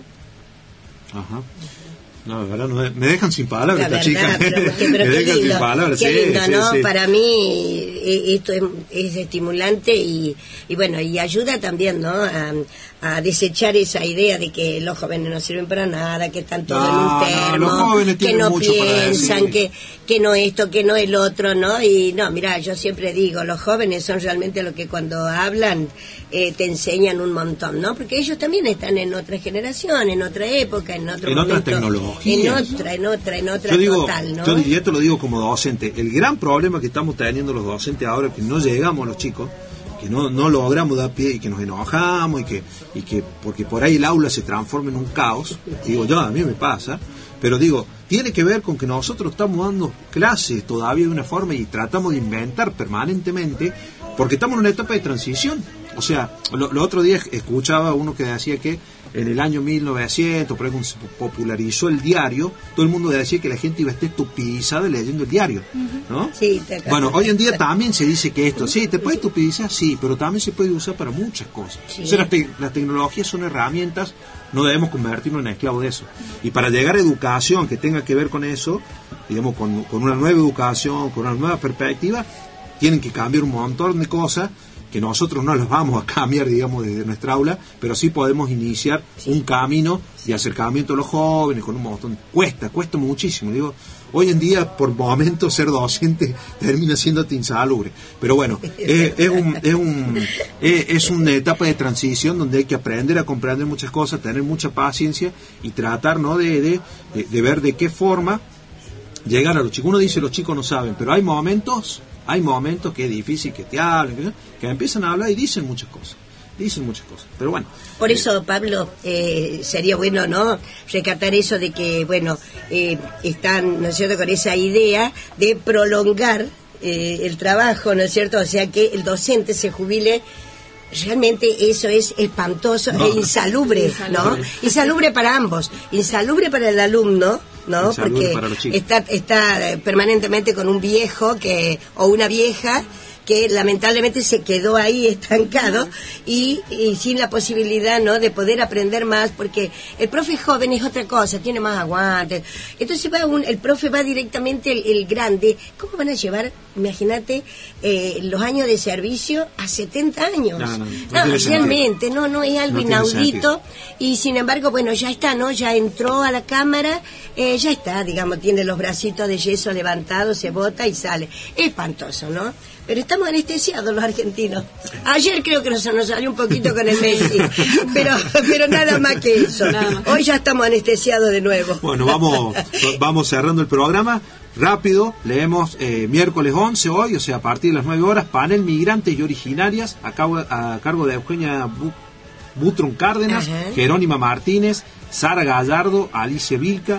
Ajá. No, de verdad, no, me dejan sin palabras esta verdad, chica. Pero, que, pero me qué dejan lindo, sin palabras. qué sí, lindo, sí, ¿no? sí. Para mí esto es, es estimulante y, y bueno, y ayuda también, ¿no? A, a desechar esa idea de que los jóvenes no sirven para nada, que están todos no, en un termo, no, que no piensan, que, que no esto, que no el otro, ¿no? Y no, mira, yo siempre digo, los jóvenes son realmente los que cuando hablan eh, te enseñan un montón, ¿no? Porque ellos también están en otra generación, en otra época, en otro en momento, otra tecnología. en otra, en otra, en otra yo digo, total, ¿no? Yo diría, esto lo digo como docente, el gran problema que estamos teniendo los docentes ahora, que no llegamos a los chicos, que no, no logramos dar pie y que nos enojamos y que, y que porque por ahí el aula se transforma en un caos, digo yo, a mí me pasa, pero digo, tiene que ver con que nosotros estamos dando clases todavía de una forma y tratamos de inventar permanentemente, porque estamos en una etapa de transición. O sea, lo, lo otro día escuchaba uno que decía que en el año mil novecientos, por ejemplo, se popularizó el diario, todo el mundo decía que la gente iba a estar estupidizada leyendo el diario, ¿no? Sí, te bueno, hoy en día también se dice que esto, sí, te puede estupidizar, sí, pero también se puede usar para muchas cosas. Sí. O sea, las, te las tecnologías son herramientas, no debemos convertirnos en esclavos de eso. Y para llegar a educación que tenga que ver con eso, digamos, con, con una nueva educación, con una nueva perspectiva, tienen que cambiar un montón de cosas que nosotros no las vamos a cambiar, digamos, desde nuestra aula, pero sí podemos iniciar sí. un camino de acercamiento a los jóvenes con un montón. Cuesta, cuesta muchísimo. Digo, hoy en día, por momentos, ser docente termina siendo insalubre. Pero bueno, es, es, un, es, un, es, es una etapa de transición donde hay que aprender a comprender muchas cosas, tener mucha paciencia y tratar, ¿no?, de, de, de, de ver de qué forma llegar a los chicos. Uno dice los chicos no saben, pero hay momentos... Hay momentos que es difícil que te hablen, que, que empiezan a hablar y dicen muchas cosas, dicen muchas cosas, pero bueno. Por eso, Pablo, eh, sería bueno, ¿no?, recatar eso de que, bueno, eh, están, ¿no es cierto?, con esa idea de prolongar eh, el trabajo, ¿no es cierto?, o sea, que el docente se jubile. Realmente eso es espantoso no. e insalubre, ¿no? Insalubre para ambos, insalubre para el alumno, ¿no? Porque está está permanentemente con un viejo que o una vieja que lamentablemente se quedó ahí estancado y, y sin la posibilidad, ¿no?, de poder aprender más, porque el profe joven es otra cosa, tiene más aguante. Entonces va un, el profe va directamente, el, el grande, ¿cómo van a llevar, imagínate, eh, los años de servicio a setenta años? No, no, no, no realmente, no, no, es algo no inaudito, y sin embargo, bueno, ya está, ¿no?, ya entró a la cámara, eh, ya está, digamos, tiene los bracitos de yeso levantados, se bota y sale. Espantoso, ¿no? Pero estamos anestesiados los argentinos. Ayer creo que nos, nos salió un poquito con el Messi, pero pero nada más que eso. Más. Hoy ya estamos anestesiados de nuevo. Bueno, vamos vamos cerrando el programa. Rápido, leemos eh, miércoles once hoy, o sea, a partir de las nueve horas, panel migrantes y originarias, a, cabo, a cargo de Eugenia Butron Cárdenas, Ajá. Jerónima Martínez, Sara Gallardo, Alicia Vilca.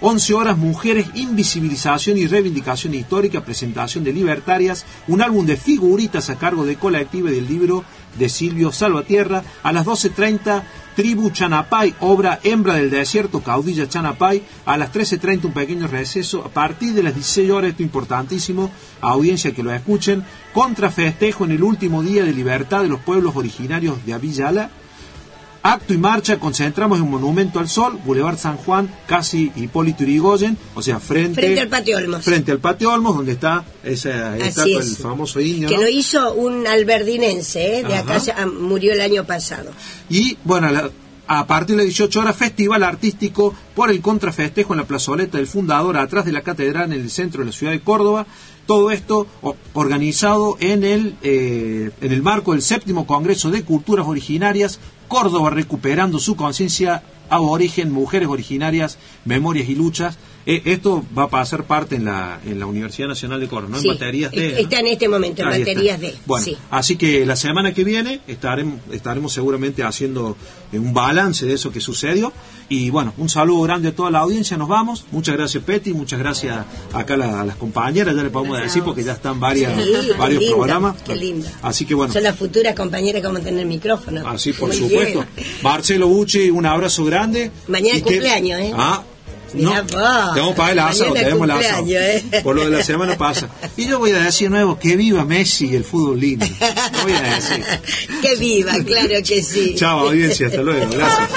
once horas, Mujeres, Invisibilización y Reivindicación Histórica, presentación de Libertarias, un álbum de figuritas a cargo de Colectiva y del libro de Silvio Salvatierra. A las doce treinta, Tribu Chanapay, obra Hembra del Desierto, Caudilla Chanapay. A las trece treinta, un pequeño receso. A partir de las dieciséis horas, esto importantísimo, audiencia que lo escuchen, contrafestejo en el último día de libertad de los pueblos originarios de Avillala. Acto y marcha, concentramos en Monumento al Sol, Boulevard San Juan, casi Hipólito Yrigoyen, o sea, frente, frente al Patio Olmos. Frente al Patio Olmos, donde está esa estatua del famoso indio. Que ¿no? lo hizo un alberdinense, ¿eh? De Ajá. acá se, ah, murió el año pasado. Y, bueno, la, a partir de las dieciocho horas, festival artístico por el contrafestejo en la plazoleta del Fundador, atrás de la catedral, en el centro de la ciudad de Córdoba. Todo esto organizado en el, eh, en el marco del séptimo Congreso de Culturas Originarias, Córdoba recuperando su conciencia aborigen, mujeres originarias, memorias y luchas. Eh, esto va a pasar parte en la, en la Universidad Nacional de Córdoba, ¿no? Sí, en baterías D. ¿no? Está en este momento, en Ahí baterías está. D. Bueno, sí. Así que la semana que viene estaremos, estaremos seguramente haciendo un balance de eso que sucedió. Y bueno, un saludo grande a toda la audiencia, nos vamos. Muchas gracias, Peti, muchas gracias acá a, la, a las compañeras, ya le podemos decir porque ya están varias, sí, varios qué lindo, programas. Qué linda. Así que bueno. Son las futuras compañeras que vamos a tener el micrófono. Así, por Muy supuesto. bien. Marcelo Bucci, un abrazo grande. Mañana es cumpleaños, ¿eh? Ah, Mirá no, vos. te vamos a pagar el asado, Mañana te demos el asado. cumpleaños, ¿eh? Por lo de la semana pasada. Y yo voy a decir de nuevo que viva Messi y el fútbol lindo. Lo voy a decir. Que viva, claro que sí. Chao, audiencia, hasta luego. Gracias.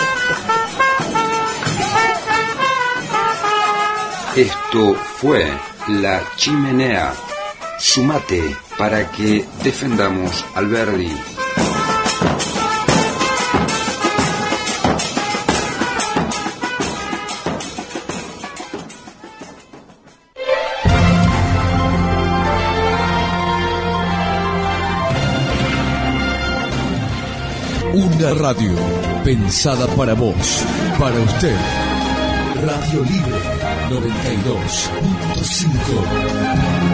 Esto fue La Chimenea. Sumate para que defendamos Alberdi. Una radio pensada para vos, para usted. Radio Libre noventa y dos punto cinco.